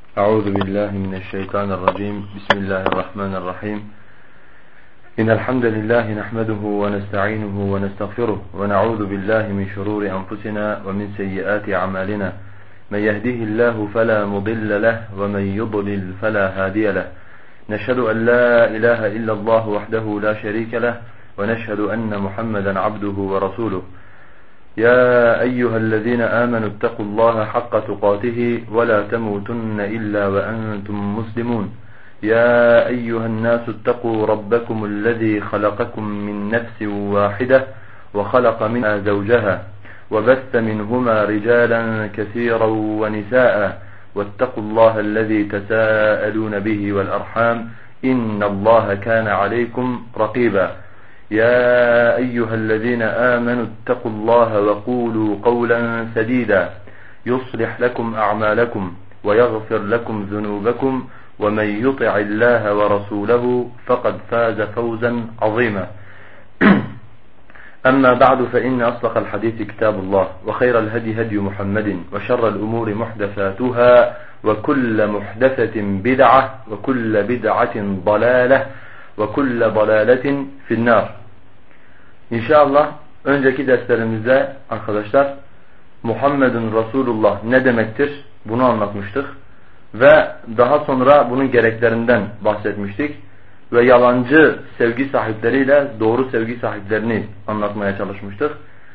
أعوذ بالله من الشيطان الرجيم. بسم الله الرحمن الرحيم. إن الحمد لله نحمده ونستعينه ونستغفره ونعوذ بالله من شرور أنفسنا ومن سيئات أعمالنا. من يهده الله فلا مضل له ومن يضلل فلا هادي له. نشهد أن لا إله إلا الله وحده لا شريك له ونشهد أن محمدا عبده ورسوله. يا أيها الذين آمنوا اتقوا الله حق تقاته ولا تموتن إلا وأنتم مسلمون. يا أيها الناس اتقوا ربكم الذي خلقكم من نفس واحدة وخلق منها زوجها وبث منهما رجالا كثيرا ونساء واتقوا الله الذي تساءلون به والأرحام إن الله كان عليكم رقيبا. يا أيها الذين آمنوا اتقوا الله وقولوا قولا سديدا يصلح لكم أعمالكم ويغفر لكم ذنوبكم ومن يطع الله ورسوله فقد فاز فوزا عظيما. أما بعد فإن أصدق الحديث كتاب الله وخير الهدي هدي محمد وشر الأمور محدثاتها وكل محدثة بدعة وكل بدعة ضلالة وكل ضلالة في النار. İnşallah önceki derslerimizde arkadaşlar Muhammedun Resulullah ne demektir bunu anlatmıştık ve daha sonra bunun gereklerinden bahsetmiştik ve yalancı sevgi sahipleriyle doğru sevgi sahiplerini anlatmaya çalışmıştık.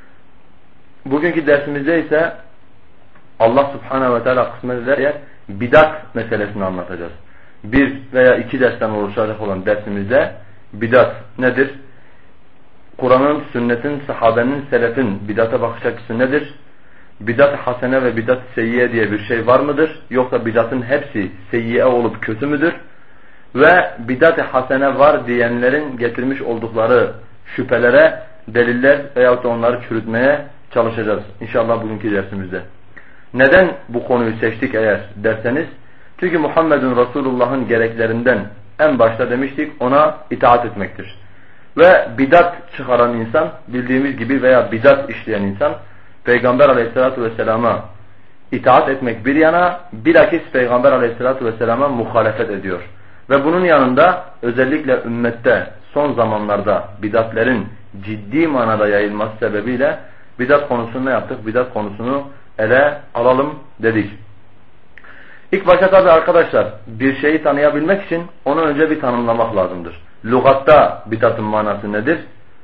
Bugünkü dersimizde ise Allah Subhanahu ve Teala kısmet ederse bidat meselesini anlatacağız. Bir veya iki dersten oluşacak olan dersimizde bidat nedir? Kur'an'ın, sünnetin, sahabenin, selefin bidata bakış açısı nedir? Bidat-ı hasene ve bidat-ı seyyiye diye bir şey var mıdır? Yoksa bidatın hepsi seyyiye olup kötü müdür? Ve bidat-ı hasene var diyenlerin getirmiş oldukları şüphelere deliller veyahut da onları çürütmeye çalışacağız İnşallah bugünkü dersimizde. Neden bu konuyu seçtik eğer derseniz? Çünkü Muhammedun Resulullah'ın gereklerinden en başta demiştik ona itaat etmektir. Ve bidat çıkaran insan bildiğimiz gibi veya bidat işleyen insan Peygamber Aleyhisselatü Vesselam'a itaat etmek bir yana bilakis Peygamber Aleyhisselatü Vesselam'a muhalefet ediyor. Ve bunun yanında özellikle ümmette son zamanlarda bidatlerin ciddi manada yayılması sebebiyle bidat konusunu ne yaptık? Bidat konusunu ele alalım dedik. İlk başta tabi arkadaşlar bir şeyi tanıyabilmek için onu önce bir tanımlamak lazımdır. Lügatta bidatın manası nedir?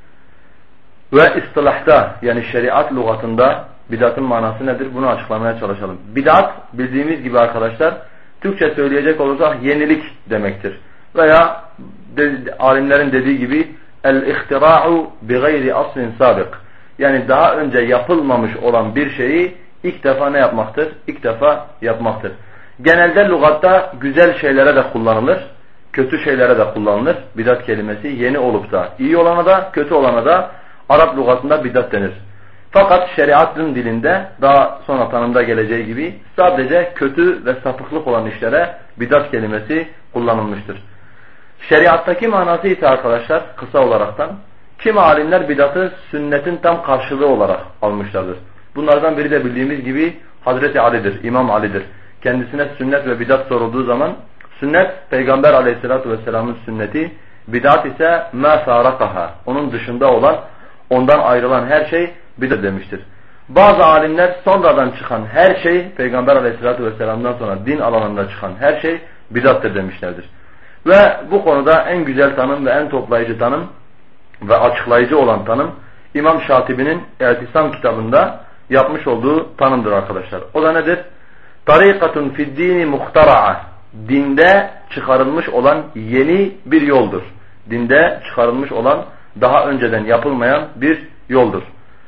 Ve istilahta yani şeriat lügatında bidatın manası nedir? Bunu açıklamaya çalışalım. Bidat bildiğimiz gibi arkadaşlar Türkçe söyleyecek olursak yenilik demektir. Veya alimlerin dediği gibi el-ihtira'u bi gayri aslin sabık. Yani daha önce yapılmamış olan bir şeyi ilk defa ne yapmaktır? İlk defa yapmaktır. Genelde lügatta güzel şeylere de kullanılır. Kötü şeylere de kullanılır. Bidat kelimesi yeni olup da iyi olana da kötü olana da Arap lügatında bidat denir. Fakat şeriatın dilinde daha sonra tanımda geleceği gibi sadece kötü ve sapıklık olan işlere bidat kelimesi kullanılmıştır. Şeriattaki manası ise arkadaşlar kısa olaraktan kimi alimler bidatı sünnetin tam karşılığı olarak almışlardır. Bunlardan biri de bildiğimiz gibi Hazreti Ali'dir, İmam Ali'dir. Kendisine sünnet ve bidat sorulduğu zaman sünnet Peygamber Aleyhisselatü Vesselam'ın sünneti, bidat ise مَا فَارَقَهَا onun dışında olan, ondan ayrılan her şey bidat demiştir. Bazı alimler sonradan çıkan her şey, Peygamber Aleyhisselatü Vesselam'dan sonra din alanında çıkan her şey bidattır demişlerdir. Ve bu konuda en güzel tanım ve en toplayıcı tanım ve açıklayıcı olan tanım İmam Şatibi'nin İ'tisam kitabında yapmış olduğu tanımdır arkadaşlar. O da nedir? Tarikatun fi'd-dini muhtara'a. Dinde çıkarılmış olan yeni bir yoldur. Dinde çıkarılmış olan daha önceden yapılmayan bir yoldur.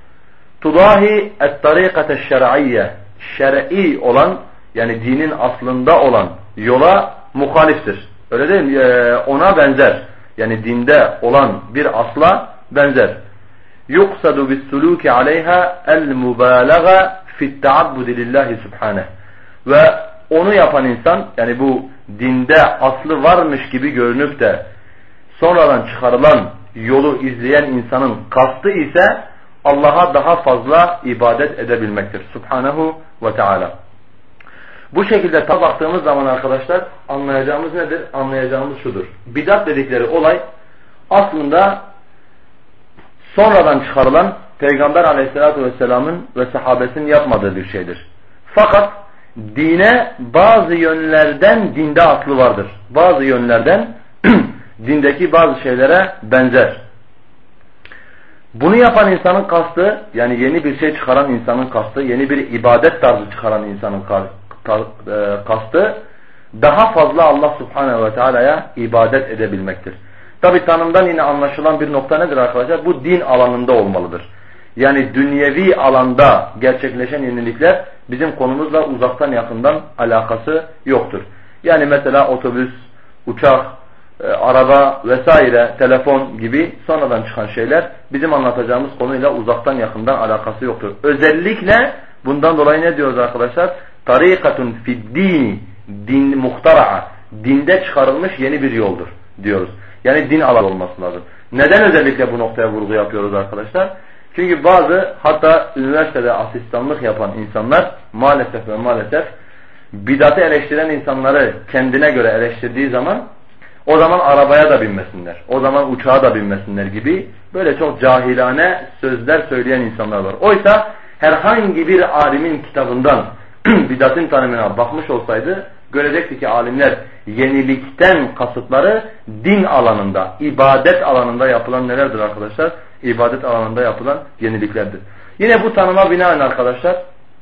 Tudahi et-tarikate-şer'iyye. Şer'i olan yani dinin aslında olan yola muhaliftir. Öyle değil mi? Ona benzer. Yani dinde olan bir asla benzer. Yuqsadu bis-suluki aleyha el-mubalaga fi't-ta'abbudi lillahi subhanahu. Ve onu yapan insan yani bu dinde aslı varmış gibi görünüp de sonradan çıkarılan yolu izleyen insanın kastı ise Allah'a daha fazla ibadet edebilmektir. Subhanahu ve Teala. Bu şekilde baktığımız zaman arkadaşlar anlayacağımız nedir? Anlayacağımız şudur. Bidat dedikleri olay aslında sonradan çıkarılan Peygamber Aleyhisselatü Vesselam'ın ve sahabesinin yapmadığı bir şeydir. Fakat dine bazı yönlerden dinde aslı vardır. Bazı yönlerden dindeki bazı şeylere benzer. Bunu yapan insanın kastı, yani yeni bir şey çıkaran insanın kastı, yeni bir ibadet tarzı çıkaran insanın kastı daha fazla Allah Subhanahu ve Teala'ya ibadet edebilmektir. Tabi tanımdan yine anlaşılan bir nokta nedir arkadaşlar? Bu din alanında olmalıdır. Yani dünyevi alanda gerçekleşen yenilikler bizim konumuzla uzaktan yakından alakası yoktur. Yani mesela otobüs, uçak, araba vesaire, telefon gibi sonradan çıkan şeyler bizim anlatacağımız konuyla uzaktan yakından alakası yoktur. Özellikle bundan dolayı ne diyoruz arkadaşlar? Tarikatun fi'd-dini, din muhtara'a, dinde çıkarılmış yeni bir yoldur diyoruz. Yani din alanı olması lazım. Neden özellikle bu noktaya vurgu yapıyoruz arkadaşlar? Çünkü bazı hatta üniversitede asistanlık yapan insanlar maalesef ve maalesef bidatı eleştiren insanları kendine göre eleştirdiği zaman o zaman arabaya da binmesinler, o zaman uçağa da binmesinler gibi böyle çok cahilane sözler söyleyen insanlar var. Oysa herhangi bir alimin kitabından bidatın tanımına bakmış olsaydı görecekti ki alimler yenilikten kasıtları din alanında, ibadet alanında yapılan nelerdir arkadaşlar? İbadet alanında yapılan yeniliklerdir. Yine bu tanıma binaen arkadaşlar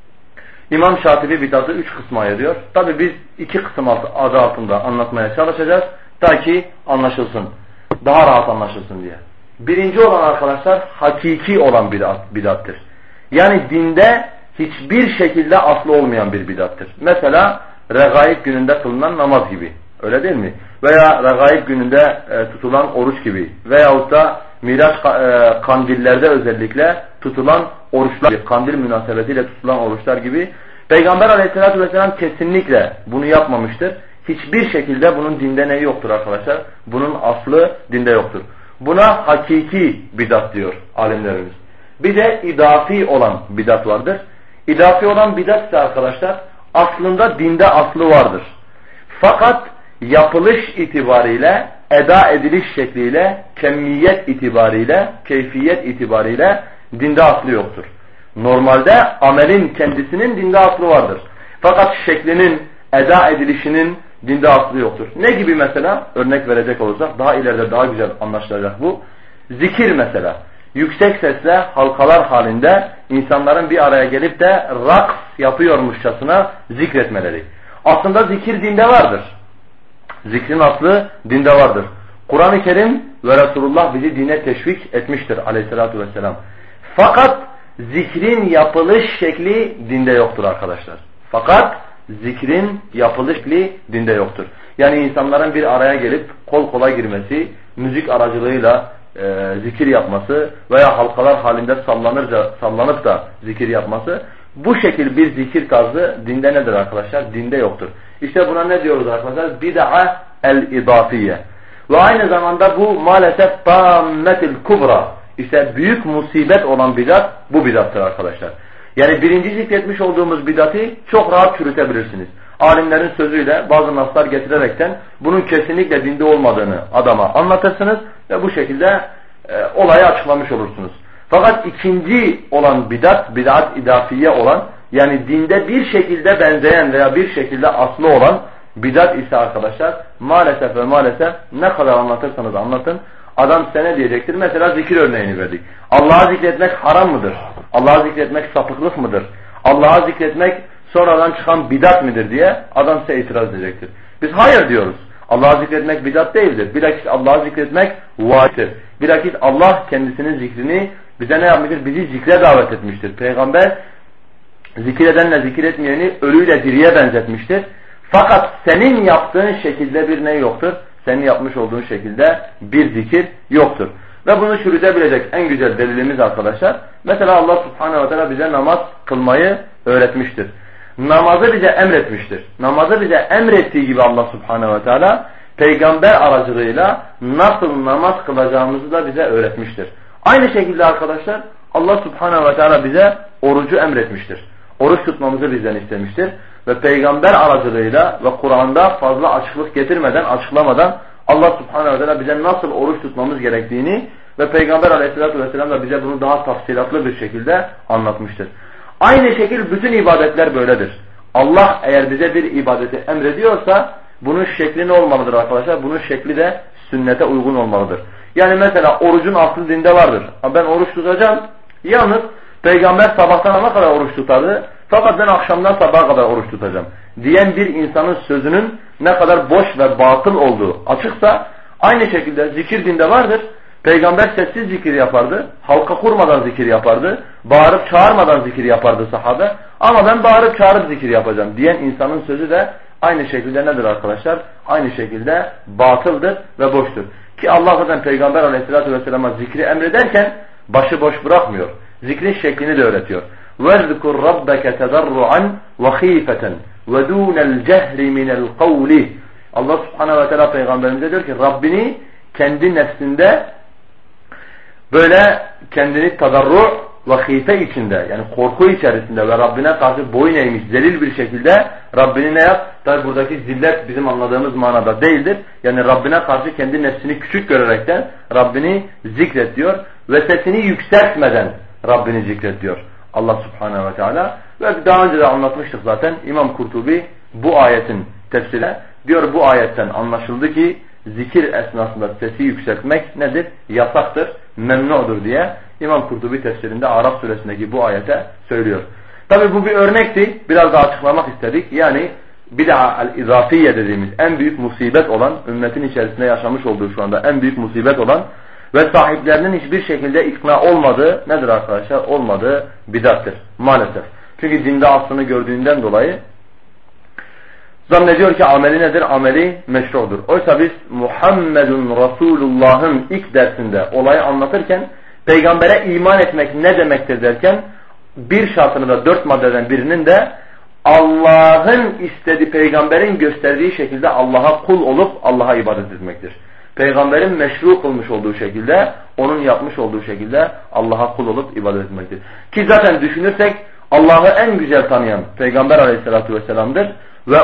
İmam Şatibi bidatı 3 kısma ayırıyor. Tabi biz 2 kısım adı altında anlatmaya çalışacağız. Ta ki anlaşılsın. Daha rahat anlaşılsın diye. Birinci olan arkadaşlar hakiki olan bidattır. Yani dinde hiçbir şekilde aslı olmayan bir bidattır. Mesela regaib gününde kılınan namaz gibi. Öyle değil mi? Veya regaib gününde tutulan oruç gibi. Veyahut da Miraç kandillerde özellikle tutulan oruçlar, kandil münasebetiyle tutulan oruçlar gibi. Peygamber Aleyhisselatü Vesselam kesinlikle bunu yapmamıştır. Hiçbir şekilde bunun dinde neyi yoktur arkadaşlar? Bunun aslı dinde yoktur. Buna hakiki bidat diyor alimlerimiz. Bir de idafi olan bidat vardır. İdafi olan bidat ise arkadaşlar aslında dinde aslı vardır. Fakat yapılış itibariyle, eda ediliş şekliyle, kemmiyet itibariyle, keyfiyet itibariyle dinde aslı yoktur. Normalde amelin kendisinin dinde aslı vardır. Fakat şeklinin, eda edilişinin dinde aslı yoktur. Ne gibi mesela? Örnek verecek olursak daha ileride daha güzel anlaşılacak bu. Zikir mesela. Yüksek sesle halkalar halinde insanların bir araya gelip de raks yapıyormuşçasına zikretmeleri. Aslında zikir dinde vardır. Zikrin aslı dinde vardır. Kur'an-ı Kerim ve Resulullah bizi dine teşvik etmiştir aleyhissalatü vesselam. Fakat zikrin yapılış şekli dinde yoktur arkadaşlar. Fakat zikrin yapılış şekli dinde yoktur. Yani insanların bir araya gelip kol kola girmesi, müzik aracılığıyla zikir yapması veya halkalar halinde sallanıp da zikir yapması, bu şekil bir zikir tarzı dinde nedir arkadaşlar? Dinde yoktur. İşte buna ne diyoruz arkadaşlar? Bid'a el-idafiye. Ve aynı zamanda bu maalesef tammetil kubra. İşte büyük musibet olan bidat bu bidattır arkadaşlar. Yani birinci zikretmiş olduğumuz bidatı çok rahat çürütebilirsiniz. Alimlerin sözüyle bazı naslar getirerekten bunun kesinlikle dinde olmadığını adama anlatırsınız ve bu şekilde olayı açıklamış olursunuz. Fakat ikinci olan bidat, bid'at idafiye olan, yani dinde bir şekilde benzeyen veya bir şekilde aslı olan bidat ise arkadaşlar maalesef ve maalesef ne kadar anlatırsanız anlatın adam size ne diyecektir? Mesela zikir örneğini verdik. Allah'ı zikretmek haram mıdır? Allah'ı zikretmek sapıklık mıdır? Allah'ı zikretmek sonradan çıkan bidat midir diye adam size itiraz edecektir. Biz hayır diyoruz. Allah'ı zikretmek bidat değildir. Bilakis Allah'ı zikretmek vaciptir. Bilakis Allah kendisinin zikrini bize ne yapmıştır? Bizi zikre davet etmiştir. Peygamber zikir edenle zikir etmeyeni ölüyle diriye benzetmiştir. Fakat senin yaptığın şekilde bir ne yoktur? Senin yapmış olduğun şekilde bir zikir yoktur. Ve bunu çürütebilecek en güzel delilimiz arkadaşlar. Mesela Allah Subhanahu ve Teala bize namaz kılmayı öğretmiştir. Namazı bize emretmiştir. Namazı bize emrettiği gibi Allah Subhanahu ve Teala peygamber aracılığıyla nasıl namaz kılacağımızı da bize öğretmiştir. Aynı şekilde arkadaşlar Allah Subhanahu ve Teala bize orucu emretmiştir. Oruç tutmamızı bizden istemiştir. Ve peygamber aracılığıyla ve Kur'an'da fazla açıklık getirmeden, açıklamadan Allah subhanehu ve teala bize nasıl oruç tutmamız gerektiğini ve Peygamber aleyhissalatü vesselam da bize bunu daha tafsilatlı bir şekilde anlatmıştır. Aynı şekilde bütün ibadetler böyledir. Allah eğer bize bir ibadeti emrediyorsa bunun şekli ne olmalıdır arkadaşlar? Bunun şekli de sünnete uygun olmalıdır. Yani mesela orucun aslı dinde vardır. Ben oruç tutacağım. Yalnız Peygamber sabahtan ana kadar oruç tutardı. Fakat ben akşamdan sabaha kadar oruç tutacağım diyen bir insanın sözünün ne kadar boş ve batıl olduğu açıksa, aynı şekilde zikir dinde vardır. Peygamber sessiz zikir yapardı. Halka kurmadan zikir yapardı. Bağırıp çağırmadan zikir yapardı sahabe. Ama ben bağırıp çağırıp zikir yapacağım diyen insanın sözü de aynı şekilde nedir arkadaşlar? Aynı şekilde batıldır ve boştur. Ki Allah zaten Peygamber aleyhissalatü vesselam'a zikri emrederken başıboş bırakmıyor. Zikrin şeklini de öğretiyor. وَذْكُرْ رَبَّكَ تَذَرُّعًا وَخِيفَةً وَدُونَ الْجَهْرِ مِنَ الْقَوْلِ. Allah subhanehu ve teala Peygamberimize diyor ki Rabbini kendi nefsinde böyle kendini tadarru ve hife içinde, yani korku içerisinde ve Rabbine karşı boyun eğmiş zelil bir şekilde Rabbini ne yap? Tabi buradaki zillet bizim anladığımız manada değildir. Yani Rabbine karşı kendi nefsini küçük görerekten Rabbini zikret diyor ve sesini yükseltmeden Rabbini zikret diyor Allah subhanehu ve teala. Ve daha önce de anlatmıştık zaten, İmam Kurtubi bu ayetin tefsirine diyor, bu ayetten anlaşıldı ki zikir esnasında sesi yükseltmek nedir? Yasaktır, memnudur diye İmam Kurtubi tefsirinde Araf suresindeki bu ayete söylüyor. Tabi bu bir örnekti, biraz daha açıklamak istedik. Yani bid'a el-izafiye dediğimiz en büyük musibet olan, ümmetin içerisinde yaşamış olduğu şu anda en büyük musibet olan ve sahiplerinin hiçbir şekilde ikna olmadığı nedir arkadaşlar? Olmadığı bid'attır maalesef. Çünkü dinde aslını gördüğünden dolayı zannediyor ki ameli nedir? Ameli meşrudur. Oysa biz Muhammedun Resulullah'ın ilk dersinde olayı anlatırken peygambere iman etmek ne demektir derken bir şartını da 4 maddeden birinin de Allah'ın istediği, peygamberin gösterdiği şekilde Allah'a kul olup Allah'a ibadet etmektir. Peygamberin meşru kılmış olduğu şekilde, onun yapmış olduğu şekilde Allah'a kul olup ibadet etmektir. Ki zaten düşünürsek Allah'ı en güzel tanıyan Peygamber aleyhissalatu vesselam'dır. Ve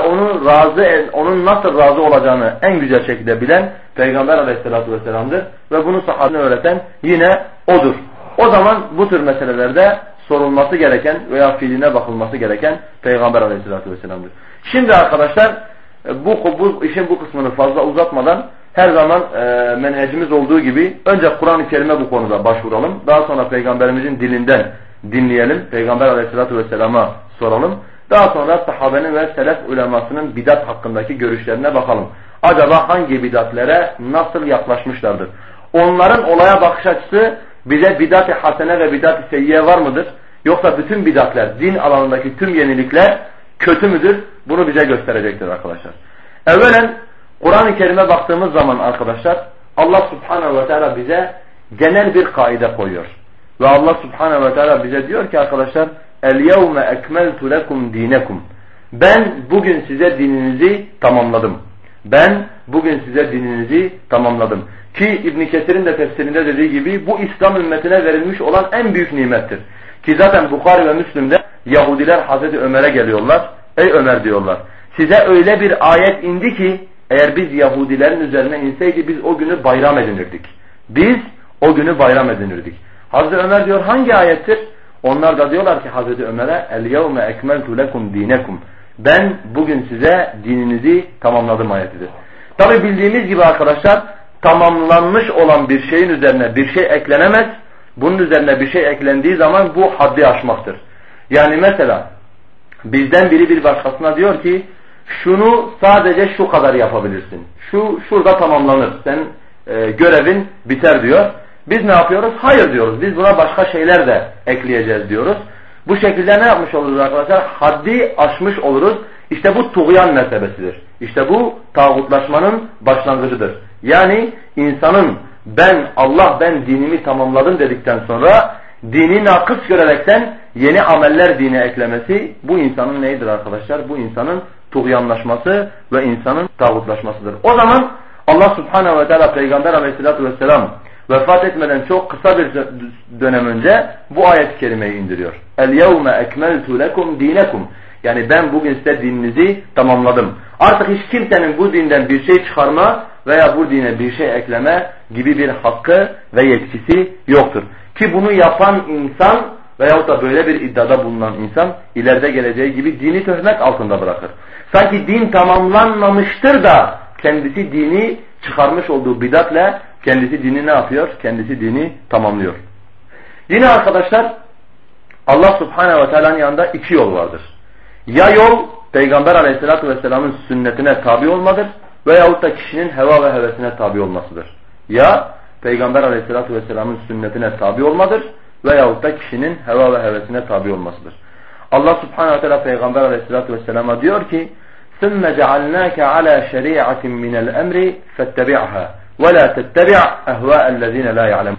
onun nasıl razı olacağını en güzel şekilde bilen Peygamber aleyhissalatu vesselam'dır. Ve bunu sahabine öğreten yine odur. O zaman bu tür meselelerde sorulması gereken veya fiiline bakılması gereken Peygamber aleyhissalatu vesselam'dır. Şimdi arkadaşlar bu işin bu kısmını fazla uzatmadan her zaman menhecimiz olduğu gibi önce Kur'an-ı Kerim'e bu konuda başvuralım. Daha sonra Peygamberimizin dilinden dinleyelim. Peygamber aleyhissalatu vesselama soralım. Daha sonra sahabenin ve selef ulemasının bidat hakkındaki görüşlerine bakalım. Acaba hangi bidatlere nasıl yaklaşmışlardır? Onların olaya bakış açısı bize bidat-ı hasene ve bidat-ı seyyiye var mıdır? Yoksa bütün bidatler, din alanındaki tüm yenilikler kötü müdür? Bunu bize gösterecektir arkadaşlar. Evvelen Kur'an-ı Kerim'e baktığımız zaman arkadaşlar Allah subhanehu ve teala bize genel bir kaide koyuyor. Ve Allah subhanehu ve teala bize diyor ki arkadaşlar El-yevme ekmeltu lekum dinekum. Ben bugün size dininizi tamamladım. Ben bugün size dininizi tamamladım. Ki İbn Kesir'in de tefsirinde dediği gibi bu İslam ümmetine verilmiş olan en büyük nimettir. Ki zaten Bukhari ve Müslim'de Yahudiler Hazreti Ömer'e geliyorlar. Ey Ömer diyorlar. Size öyle bir ayet indi ki eğer biz Yahudilerin üzerine inseydi biz o günü bayram edinirdik. Biz o günü bayram edinirdik. Hazreti Ömer diyor hangi ayettir? Onlar da diyorlar ki Hazreti Ömer'e El-yevme ekmeltu lekum dinekum. Ben bugün size dininizi tamamladım ayetidir. Tabi bildiğimiz gibi arkadaşlar tamamlanmış olan bir şeyin üzerine bir şey eklenemez. Bunun üzerine bir şey eklendiği zaman bu haddi aşmaktır. Yani mesela bizden biri bir başkasına diyor ki şunu sadece şu kadar yapabilirsin. Şurada tamamlanır. Sen görevin biter diyor. Biz ne yapıyoruz? Hayır diyoruz. Biz buna başka şeyler de ekleyeceğiz diyoruz. Bu şekilde ne yapmış oluruz arkadaşlar? Haddi aşmış oluruz. İşte bu tuğyan mertebesidir. İşte bu tağutlaşmanın başlangıcıdır. Yani insanın ben dinimi tamamladım dedikten sonra dini nakıs görerekten yeni ameller dine eklemesi bu insanın neyidir arkadaşlar? Bu insanın tuğyanlaşması ve insanın tağutlaşmasıdır. O zaman Allah subhanehu ve teala Peygamber aleyhissalatu vesselam vefat etmeden çok kısa bir dönem önce bu ayet-i kerimeyi indiriyor. El-yevme ekmeltu lekum dinekum. Yani ben bugün size dininizi tamamladım. Artık hiç kimsenin bu dinden bir şey çıkarma veya bu dine bir şey ekleme gibi bir hakkı ve yetkisi yoktur. Ki bunu yapan insan veyahut da böyle bir iddiada bulunan insan ileride geleceği gibi dini töhmet altında bırakır. Sanki din tamamlanmamıştır da kendisi dini çıkarmış olduğu bidatle kendisi dini ne yapıyor? Kendisi dini tamamlıyor. Yine arkadaşlar Allah Subhanahu ve Teala'nın yanında iki yol vardır. Ya yol Peygamber Aleyhisselatü Vesselam'ın sünnetine tabi olmadır veyahut da kişinin heva ve hevesine tabi olmasıdır. Ya Peygamber Aleyhisselatü Vesselam'ın sünnetine tabi olmadır veyahut da kişinin heva ve hevesine tabi olmasıdır. Allah Subhanahu ve Teala Peygamber Aleyhisselatü Vesselam'a diyor ki ثُمَّ جَعَلْنَاكَ عَلَى شَرِيعَةٍ مِنَ الْأَمْرِ فَاتَّبِعْهَا وَلَا تَتَّبِعْ أَهْوَاءَ الَّذ۪ينَ لَا يَعْلَمُونَ.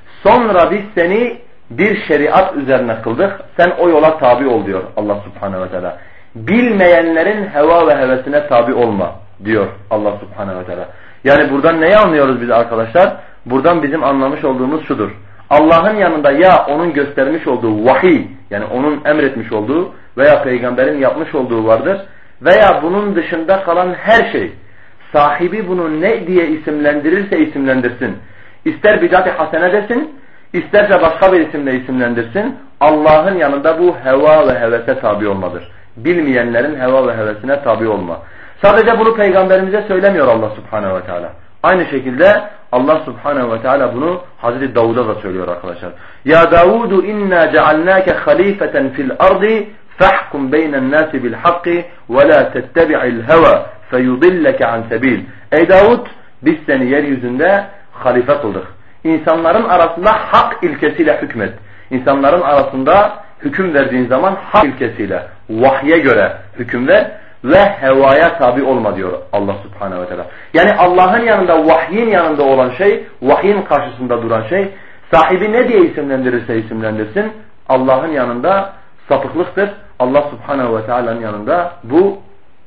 Sonra biz seni bir şeriat üzerine kıldık. Sen o yola tabi ol diyor Allah Subhanahu ve Teala. Bilmeyenlerin heva ve hevesine tabi olma diyor Allah Subhanahu ve Teala. Yani buradan neyi anlıyoruz biz arkadaşlar? Buradan bizim anlamış olduğumuz şudur. Allah'ın yanında ya onun göstermiş olduğu vahiy, yani onun emretmiş olduğu veya peygamberin yapmış olduğu vardır veya bunun dışında kalan her şey, sahibi bunu ne diye isimlendirirse isimlendirsin. İster bid'at-ı hasene desin, isterse başka bir isimle isimlendirsin. Allah'ın yanında bu heva ve hevese tabi olmadır. Bilmeyenlerin heva ve hevesine tabi olma. Sadece bunu peygamberimize söylemiyor Allah Subhanahu ve Teala. Aynı şekilde Allah Subhanahu ve Teala bunu Hazreti Davud'a da söylüyor arkadaşlar. Ya Davudu inna cealnake halifeten fil ardi fahkum beynen nasi bil hakki ve la tettebi'il heva feyudilleke an sebil. Ey Davud, biz seni yeryüzünde halife kıldık. İnsanların arasında hak ilkesiyle hükmet. İnsanların arasında hüküm verdiğin zaman hak ilkesiyle, vahye göre hüküm ver ve hevaya tabi olma diyor Allah Subhanahu ve Teala. Yani Allah'ın yanında, vahyin yanında olan şey, vahyin karşısında duran şey, sahibi ne diye isimlendirirse isimlendirsin, Allah'ın yanında sapıklıktır. Allah Subhanahu ve Teala'nın yanında bu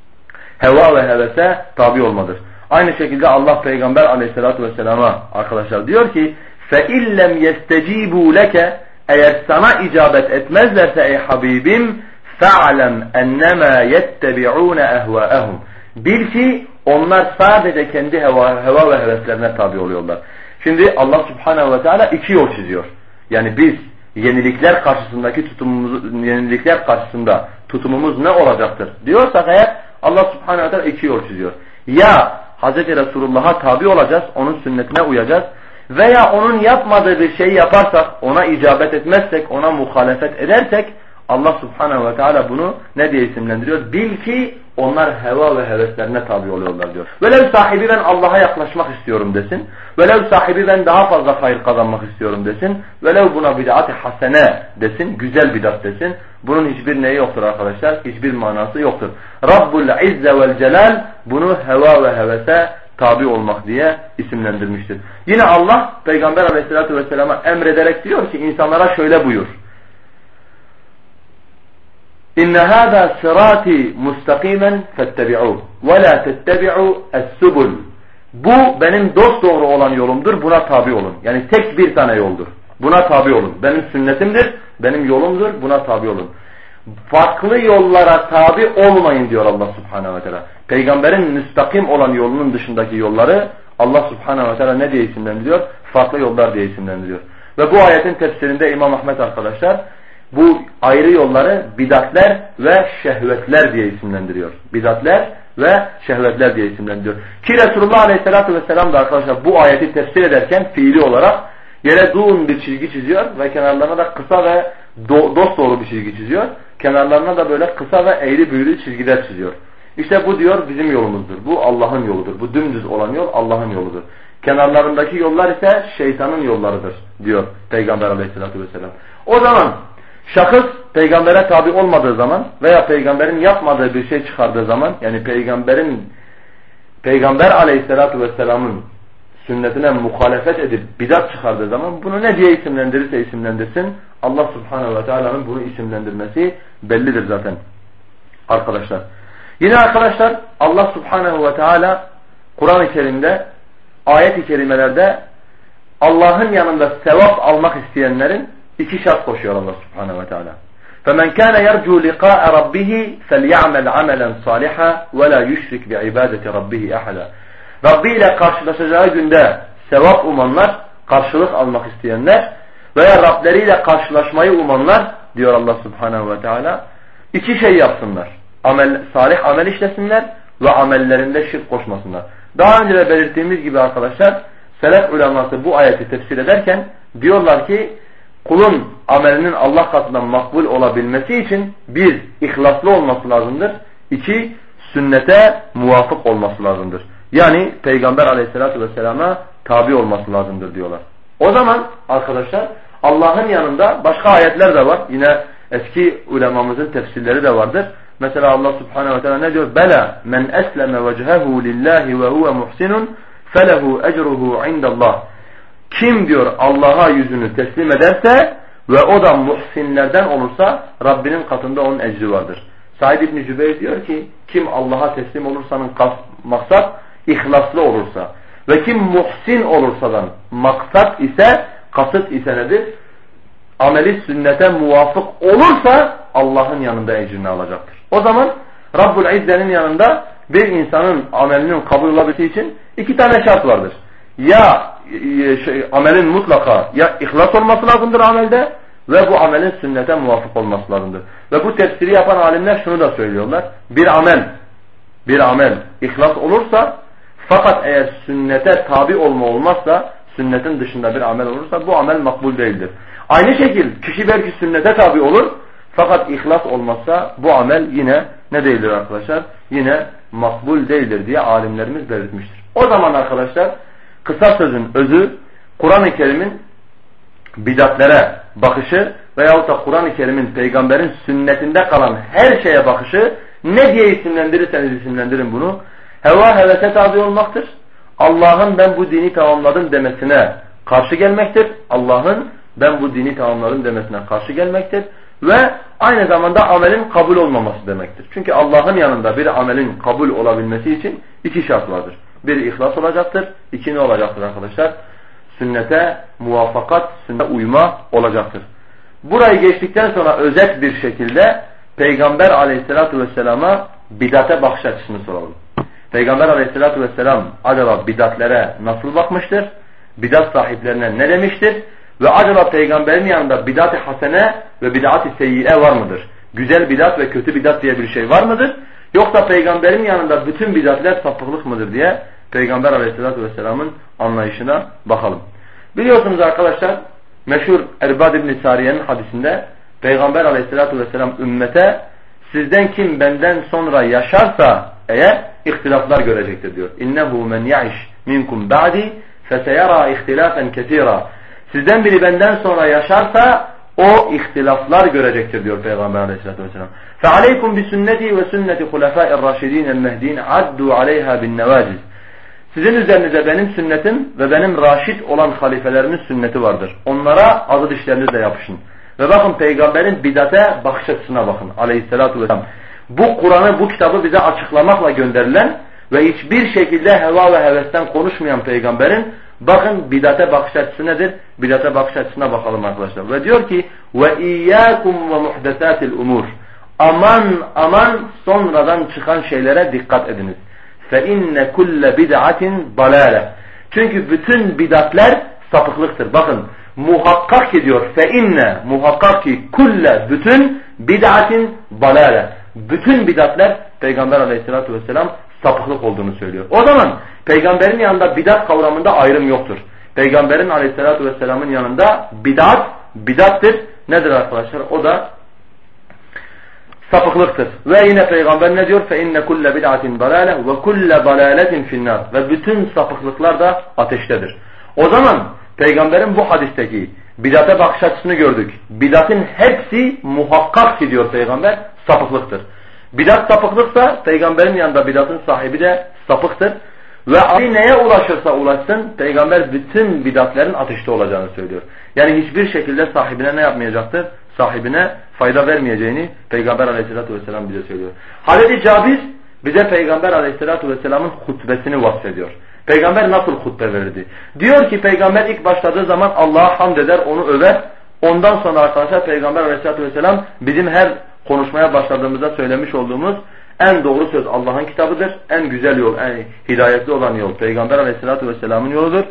heva ve hevese tabi olmadır. Aynı şekilde Allah Peygamber Aleyhisselatü Vesselam'a arkadaşlar diyor ki فَاِلَّمْ يَسْتَجِيبُوا لَكَ Eğer sana icabet etmezlerse ey Habibim فَعْلَمْ اَنَّمَا يَتَّبِعُونَ اَهْوَاءَهُمْ Bil ki onlar sadece kendi heva ve heveslerine tabi oluyorlar. Şimdi Allah Subhanahu ve Teala iki yol çiziyor. Yani biz yenilikler karşısında tutumumuz ne olacaktır diyorsak eğer Allah Subhanahu ve Teala iki yol çiziyor. Ya Hz. Resulullah'a tabi olacağız, onun sünnetine uyacağız veya onun yapmadığı bir şeyi yaparsak, ona icabet etmezsek, ona muhalefet edersek Allah Subhanahu ve Teala bunu ne diye isimlendiriyor? Bil ki onlar heva ve heveslerine tabi oluyorlar diyor. Velev sahibi ben Allah'a yaklaşmak istiyorum desin. Velev sahibi ben daha fazla hayır kazanmak istiyorum desin. Velev buna bid'at-ı hasene desin. Güzel bid'at desin. Bunun hiçbir neyi yoktur arkadaşlar? Hiçbir manası yoktur. Rabbul İzze vel Celal bunu heva ve hevese tabi olmak diye isimlendirmiştir. Yine Allah Peygamber Aleyhisselatü Vesselam'a emrederek diyor ki insanlara şöyle buyur. İnne hâzâ sirâti mustakimen fettebi'ûh ve lâ tettebi'û es-subul. Bu benim dosdoğru olan yolumdur, buna tabi olun. Yani tek bir tane yoldur. Buna tabi olun. Benim sünnetimdir, benim yolumdur, buna tabi olun. Farklı yollara tabi olmayın diyor Allah Subhanahu ve Teala. Peygamberin müstakim olan yolunun dışındaki yolları Allah Subhanahu ve Teala ne diye isimlendiriyor? Farklı yollar diye isimlendiriyor. Ve bu ayetin tefsirinde İmam Ahmed arkadaşlar bu ayrı yolları bidatler ve şehvetler diye isimlendiriyor. Bidatler ve şehvetler diye isimlendiriyor. Ki Resulullah Aleyhisselatü Vesselam da arkadaşlar bu ayeti tefsir ederken fiili olarak yere duğun bir çizgi çiziyor ve kenarlarına da kısa ve dosdoğru bir çizgi çiziyor. Kenarlarına da böyle kısa ve eğri büğrü çizgiler çiziyor. İşte bu diyor bizim yolumuzdur. Bu Allah'ın yoludur. Bu dümdüz olan yol Allah'ın yoludur. Kenarlarındaki yollar ise şeytanın yollarıdır diyor Peygamber Aleyhisselatü Vesselam. O zaman şahıs peygambere tabi olmadığı zaman veya peygamberin yapmadığı bir şey çıkardığı zaman, yani Peygamber Aleyhisselatü Vesselam'ın sünnetine muhalefet edip bidat çıkardığı zaman bunu ne diye isimlendirirse isimlendirsin Allah Subhanahu ve Teala'nın bunu isimlendirmesi bellidir zaten arkadaşlar. Yine arkadaşlar Allah Subhanahu ve Teala Kur'an-ı Kerim'de ayet-i kerimelerde Allah'ın yanında sevap almak isteyenlerin iki şart koşuyor Allah Subhanahu ve Teala. فَمَنْ كَانَ يَرْجُوا لِقَاءَ رَبِّهِ فَلْيَعْمَلْ عَمَلًا صَالِحًا وَلَا يُشْرِكْ بِعِبَادَةِ رَبِّهِ أَحَدًا. Rabbi ile karşılaşacağı günde sevap umanlar, karşılık almak isteyenler veya Rableriyle karşılaşmayı umanlar diyor Allah Subhanahu ve Teala, iki şey yapsınlar. Salih amel işlesinler ve amellerinde şirk koşmasınlar. Daha önce de belirttiğimiz gibi arkadaşlar, selef uleması bu ayeti tefsir ederken diyorlar ki kulun amelinin Allah katından makbul olabilmesi için bir, ihlaslı olması lazımdır. İki, sünnete muvafık olması lazımdır. Yani Peygamber aleyhissalatü vesselama tabi olması lazımdır diyorlar. O zaman arkadaşlar Allah'ın yanında başka ayetler de var. Yine eski ulemamızın tefsirleri de vardır. Mesela Allah Subhanahu ve Teala ne diyor? Bela men esleme vecehehu lillahi ve huve muhsinun felehu ecruhu indallah. Kim diyor Allah'a yüzünü teslim ederse ve o da muhsinlerden olursa Rabbinin katında onun ecri vardır. Said İbn Cübeyr diyor ki kim Allah'a teslim olursanın maksat ihlaslı olursa ve kim muhsin olursadan maksat ise kasıt ise nedir? Ameli sünnete muvafık olursa Allah'ın yanında ecrini alacaktır. O zaman Rabbul İzze'nin yanında bir insanın amelinin kabul olabilmesi için iki tane şart vardır. Ya amelin mutlaka ya ihlas olması lazımdır amelde ve bu amelin sünnete muvafık olması lazımdır. Ve bu tefsiri yapan alimler şunu da söylüyorlar. Bir amel ihlas olursa fakat eğer sünnete tabi olmazsa, sünnetin dışında bir amel olursa bu amel makbul değildir. Aynı şekilde kişi belki sünnete tabi olur fakat ihlas olmazsa bu amel yine ne değildir arkadaşlar? Yine makbul değildir diye alimlerimiz belirtmiştir. O zaman arkadaşlar kısa sözün özü Kur'an-ı Kerim'in bidatlere bakışı veyahut da Kur'an-ı Kerim'in peygamberin sünnetinde kalan her şeye bakışı ne diye isimlendirirseniz isimlendirin bunu. Heva hevese tabi olmaktır. Allah'ın ben bu dini tamamladım demesine karşı gelmektir. Allah'ın ben bu dini tamamladım demesine karşı gelmektir. Ve aynı zamanda amelin kabul olmaması demektir. Çünkü Allah'ın yanında bir amelin kabul olabilmesi için iki şart vardır. Bir ihlas olacaktır. İki ne olacaktır arkadaşlar? Sünnete muvafakat, sünnete uyma olacaktır. Burayı geçtikten sonra özet bir şekilde Peygamber aleyhissalatu vesselama bidate bakış açısını soralım. Peygamber aleyhissalatu vesselam acaba bidatlere nasıl bakmıştır? Bidat sahiplerine ne demiştir? Ve acaba peygamberin yanında bidat-ı hasene ve bidat-ı seyyiye var mıdır? Güzel bidat ve kötü bidat diye bir şey var mıdır? Yoksa peygamberin yanında bütün bidatler sapıklık mıdır diye Peygamber aleyhissalatu vesselamın anlayışına bakalım. Biliyorsunuz arkadaşlar meşhur Erbad İbn Sariye'nin hadisinde Peygamber aleyhissalatu vesselam ümmete sizden kim benden sonra yaşarsa eğer ihtilaflar görecektir diyor. İnnehu men ya'iş minkum ba'di feseyara ihtilafen kesira. Sizden biri benden sonra yaşarsa o ihtilaflar görecektir diyor Peygamber aleyhissalatu vesselam. فَعَلَيْكُمْ بِسُنَّتِي وَسُنَّةِ خُلَفَاءِ الرَّاشِد۪ينَ الْمَهْد۪ينَ عَدُّوا عَلَيْهَا بِالنَّوَاجِزِ. Sizin üzerinize benim sünnetim ve benim raşid olan halifelerimin sünneti vardır. Onlara azı dişlerinizle yapışın. Ve bakın peygamberin bidate bakış açısına bakın aleyhissalatu vesselam. Bu Kur'an'ı, bu kitabı bize açıklamakla gönderilen ve hiçbir şekilde heva ve hevesten konuşmayan peygamberin bakın bidate bakış açısı nedir? Bidate bakış açısına bakalım arkadaşlar. Ve diyor ki وَاِيَّاكُمْ وَمُحْدَثَاتِ الْاُمُورِ Aman sonradan çıkan şeylere dikkat ediniz. فَاِنَّ كُلَّ بِدْعَةٍ ضَلَالَةٍ Çünkü bütün bidatler sapıklıktır. Bakın muhakkak ki diyor muhakkak ki bütün bid'atin dalale. Bütün bidatler Peygamber aleyhissalatu vesselam sapıklık olduğunu söylüyor. O zaman peygamberin yanında bidat kavramında ayrım yoktur. Peygamberin aleyhissalatu vesselamın yanında bidattır. Nedir arkadaşlar? O da sapıklıktır. Ve yine peygamber ne diyor? فَاِنَّ كُلَّ بِدْعَةٍ ضَلَالَةٍ وَكُلَّ ضَلَالَةٍ فِي النَّارِ Ve bütün sapıklıklar da ateştedir. O zaman peygamberin bu hadisteki bidate bakış açısını gördük. Bidatın hepsi muhakkak ki diyor peygamber sapıklıktır. Bidat sapıklıksa peygamberin yanında bidatın sahibi de sapıktır. Ve neye ulaşırsa ulaşsın peygamber bütün bidatlerin ateşte olacağını söylüyor. Yani hiçbir şekilde sahibine ne yapmayacaktır? Sahibine fayda vermeyeceğini Peygamber aleyhissalatu vesselam bize söylüyor. Hazreti Cabir bize Peygamber aleyhissalatu vesselamın hutbesini vasfediyor. Peygamber nasıl hutbe verirdi? Diyor ki peygamber ilk başladığı zaman Allah'a hamd eder, onu över. Ondan sonra arkadaşlar Peygamber Aleyhisselatü Vesselam bizim her konuşmaya başladığımızda söylemiş olduğumuz en doğru söz Allah'ın kitabıdır. En güzel yol, en hidayetli olan yol Peygamber Aleyhisselatü Vesselam'ın yoludur.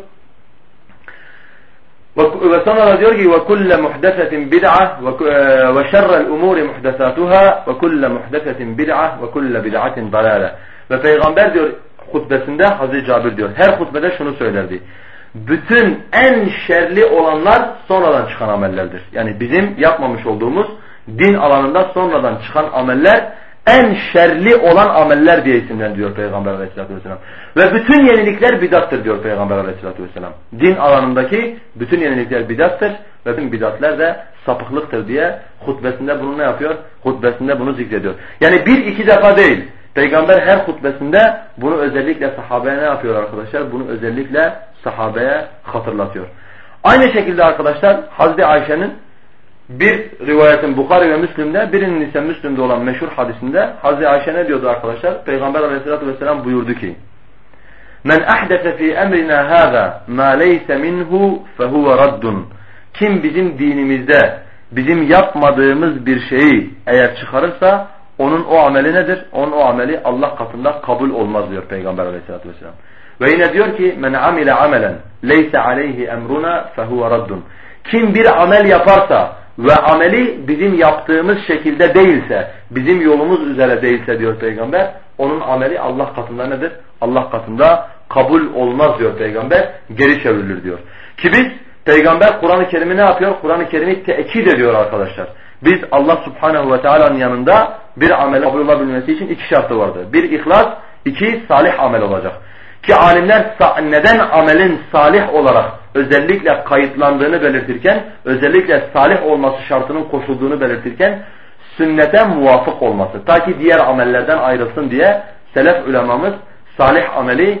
Ve sonra diyor ki وَكُلَّ مُحْدَثَةٍ بِدْعَةٍ وَشَرَّ الْأُمُورِ مُحْدَثَاتُهَا وَكُلَّ مُحْدَثَةٍ بِدْعَةٍ وَكُلَّ بِدْعَةٍ ضَلَالَةٍ. Ve Peygamber diyor hutbesinde Hazreti Cabir diyor her hutbede şunu söylerdi. Bütün en şerli olanlar sonradan çıkan amellerdir. Yani bizim yapmamış olduğumuz din alanında sonradan çıkan ameller en şerli olan ameller diye isimlendiriyor Peygamber Aleyhisselatü Vesselam. Ve bütün yenilikler bidattır diyor Peygamber Aleyhisselatü Vesselam. Din alanındaki bütün yenilikler bidattır ve bütün bidatler de sapıklıktır diye hutbesinde bunu ne yapıyor? Hutbesinde bunu zikrediyor. Yani bir iki defa değil. Peygamber her hutbesinde bunu özellikle sahabeye ne yapıyor arkadaşlar? Bunu özellikle sahabeye hatırlatıyor. Aynı şekilde arkadaşlar Hazreti Ayşe'nin bir rivayetin Bukhari ve Müslim'de, birinin ise Müslim'de olan meşhur hadisinde Hazreti Ayşe ne diyordu arkadaşlar? Peygamber Aleyhisselatü Vesselam buyurdu ki: "Men ahdese fi emrina hâzâ mâ leyse minhu fehuve raddun." Kim bizim dinimizde bizim yapmadığımız bir şeyi eğer çıkarırsa onun o ameli nedir? Onun o ameli Allah katında kabul olmaz diyor Peygamber Aleyhisselatü Vesselam. Ve yine diyor ki: "Men amile amelen leyse aleyhi emruna fehuve raddun." Kim bir amel yaparsa ve ameli bizim yaptığımız şekilde değilse, bizim yolumuz üzere değilse diyor Peygamber, onun ameli Allah katında nedir? Allah katında kabul olmaz diyor Peygamber, geri çevrilir diyor. Ki biz Peygamber Kur'an-ı Kerim'i ne yapıyor? Kur'an-ı Kerim'i tekit ediyor arkadaşlar. Biz Allah Subhanahu ve Teala'nın yanında bir amel kabul olabilmesi için iki şartı vardır. Bir ihlas, iki salih amel olacak. Ki alimler neden amelin salih olarak özellikle kayıtlandığını belirtirken, özellikle salih olması şartının koşulduğunu belirtirken, sünnete muvafık olması. Ta ki diğer amellerden ayrılsın diye selef ulemamız salih ameli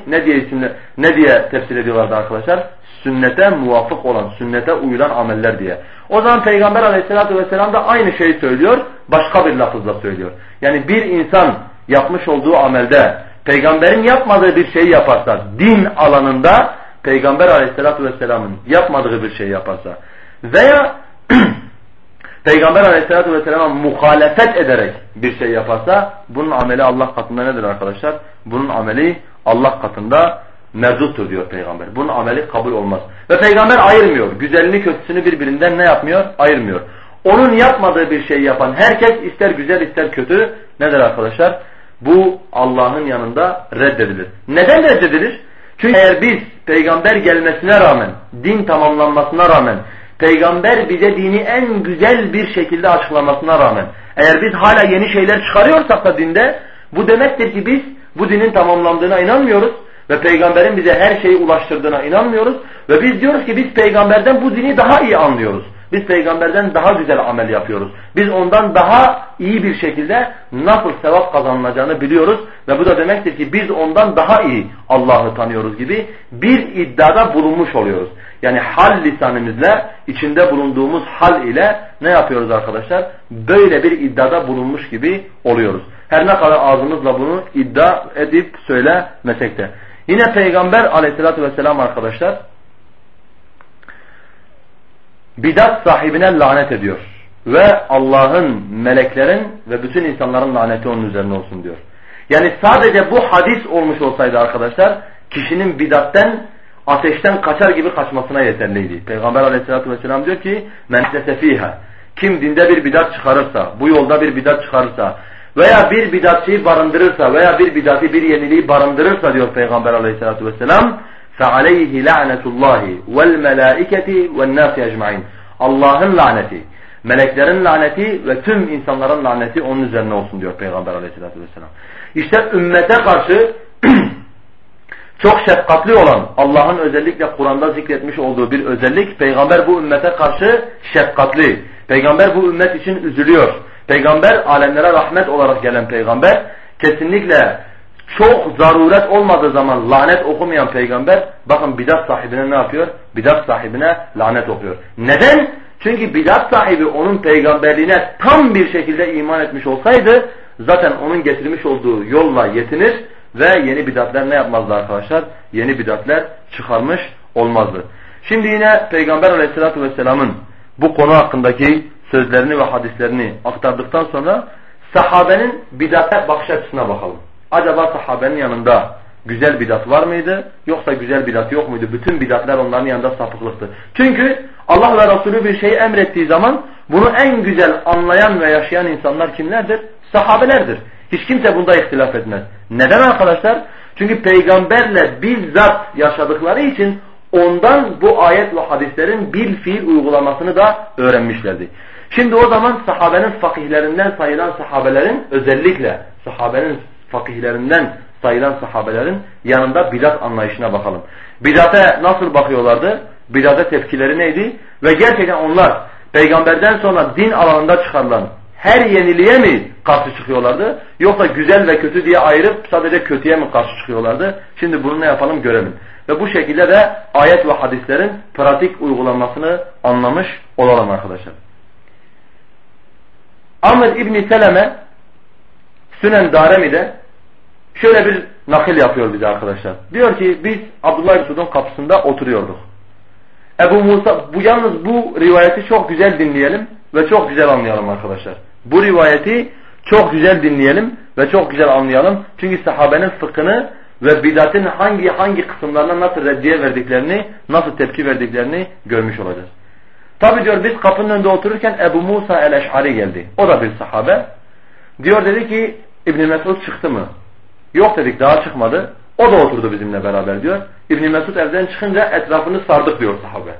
ne diye tefsir ediyorlardı arkadaşlar? Sünnete muvafık olan, sünnete uyulan ameller diye. O zaman Peygamber Aleyhisselatü Vesselam da aynı şeyi söylüyor, başka bir lafızla söylüyor. Yani bir insan yapmış olduğu amelde Peygamberin yapmadığı bir şeyi yaparsa, din alanında Peygamber Aleyhisselatü Vesselam'ın yapmadığı bir şey yaparsa veya Peygamber Aleyhisselatü Vesselam'a muhalefet ederek bir şey yaparsa, bunun ameli Allah katında nedir arkadaşlar? Bunun ameli Allah katında merduttur diyor Peygamber. Bunun ameli kabul olmaz. Ve Peygamber ayırmıyor. Güzelini kötüsünü birbirinden ne yapmıyor? Ayırmıyor. Onun yapmadığı bir şey yapan herkes ister güzel ister kötü nedir arkadaşlar? Bu Allah'ın yanında reddedilir. Neden reddedilir? Çünkü eğer biz peygamber gelmesine rağmen, din tamamlanmasına rağmen, peygamber bize dini en güzel bir şekilde açıklamasına rağmen, eğer biz hala yeni şeyler çıkarıyorsak da dinde, bu demektir ki biz bu dinin tamamlandığına inanmıyoruz ve peygamberin bize her şeyi ulaştırdığına inanmıyoruz ve biz diyoruz ki biz peygamberden bu dini daha iyi anlıyoruz. Biz peygamberden daha güzel amel yapıyoruz. Biz ondan daha iyi bir şekilde nasıl sevap kazanılacağını biliyoruz ve bu da demektir ki biz ondan daha iyi Allah'ı tanıyoruz gibi bir iddiada bulunmuş oluyoruz. Yani hal lisanımızla, içinde bulunduğumuz hal ile ne yapıyoruz arkadaşlar? Böyle bir iddiada bulunmuş gibi oluyoruz. Her ne kadar ağzımızla bunu iddia edip söylemesek de. Yine Peygamber Aleyhisselatü Vesselam arkadaşlar bidat sahibine lanet ediyor. Ve Allah'ın, meleklerin ve bütün insanların laneti onun üzerine olsun diyor. Yani sadece bu hadis olmuş olsaydı arkadaşlar, kişinin bidatten, ateşten kaçar gibi kaçmasına yeterliydi. Peygamber Aleyhisselatü Vesselam diyor ki, men sefiha, kim dinde bir bidat çıkarırsa, bu yolda bir bidat çıkarırsa veya bir bidatçıyı barındırırsa veya bir bidatı, bir yeniliği barındırırsa diyor Peygamber Aleyhisselatü Vesselam, فَعَلَيْهِ لَعْنَةُ اللّٰهِ وَالْمَلَائِكَةِ وَالنَّاسِ اَجْمَعِينَ. Allah'ın laneti, meleklerin laneti ve tüm insanların laneti onun üzerine olsun diyor Peygamber Aleyhisselatü Vesselam. İşte ümmete karşı çok şefkatli olan, Allah'ın özellikle Kur'an'da zikretmiş olduğu bir özellik, Peygamber bu ümmete karşı şefkatli. Peygamber bu ümmet için üzülüyor. Peygamber alemlere rahmet olarak gelen peygamber, kesinlikle çok zaruret olmadığı zaman lanet okumayan peygamber, bakın bidat sahibine ne yapıyor? Bidat sahibine lanet okuyor. Neden? Çünkü bidat sahibi onun peygamberliğine tam bir şekilde iman etmiş olsaydı, zaten onun getirmiş olduğu yolla yetinir ve yeni bidatler ne yapmazdı arkadaşlar? Yeni bidatler çıkarmış olmazdı. Şimdi yine Peygamber Aleyhisselatü Vesselam'ın bu konu hakkındaki sözlerini ve hadislerini aktardıktan sonra sahabenin bid'ate bakış açısına bakalım. Acaba sahabenin yanında güzel bidat var mıydı? Yoksa güzel bidat yok muydu? Bütün bidatler onların yanında sapıklıktı. Çünkü Allah ve Resulü bir şeyi emrettiği zaman bunu en güzel anlayan ve yaşayan insanlar kimlerdir? Sahabelerdir. Hiç kimse bunda ihtilaf etmez. Neden arkadaşlar? Çünkü peygamberle bizzat yaşadıkları için ondan bu ayet ve hadislerin bil fiil uygulamasını da öğrenmişlerdi. Şimdi o zaman sahabenin fakihlerinden sayılan sahabelerin, özellikle sahabenin fakihlerinden sayılan sahabelerin yanında bidat anlayışına bakalım. Bidate nasıl bakıyorlardı? Bidate tepkileri neydi? Ve gerçekten onlar peygamberden sonra din alanında çıkarılan her yeniliğe mi karşı çıkıyorlardı? Yoksa güzel ve kötü diye ayırıp sadece kötüye mi karşı çıkıyorlardı? Şimdi bunu ne yapalım görelim. Ve bu şekilde de ayet ve hadislerin pratik uygulanmasını anlamış olalım arkadaşlar. Amr İbn Seleme Sünen Darimi'de şöyle bir nakil yapıyor bize arkadaşlar. Diyor ki biz Abdullah ibn Mesud'un kapısında oturuyorduk. Ebu Musa, yalnız bu rivayeti çok güzel dinleyelim ve çok güzel anlayalım arkadaşlar. Bu rivayeti çok güzel dinleyelim ve çok güzel anlayalım. Çünkü sahabenin fıkhını ve bidatın hangi kısımlarına nasıl reddiye verdiklerini, nasıl tepki verdiklerini görmüş olacağız. Tabi diyor biz kapının önünde otururken Ebu Musa el-Eş'ari geldi. O da bir sahabe. Diyor dedi ki İbn Mesud çıktı mı? Yok dedik, daha çıkmadı. O da oturdu bizimle beraber diyor. İbn Mesud evden çıkınca etrafını sardık diyor sahabe.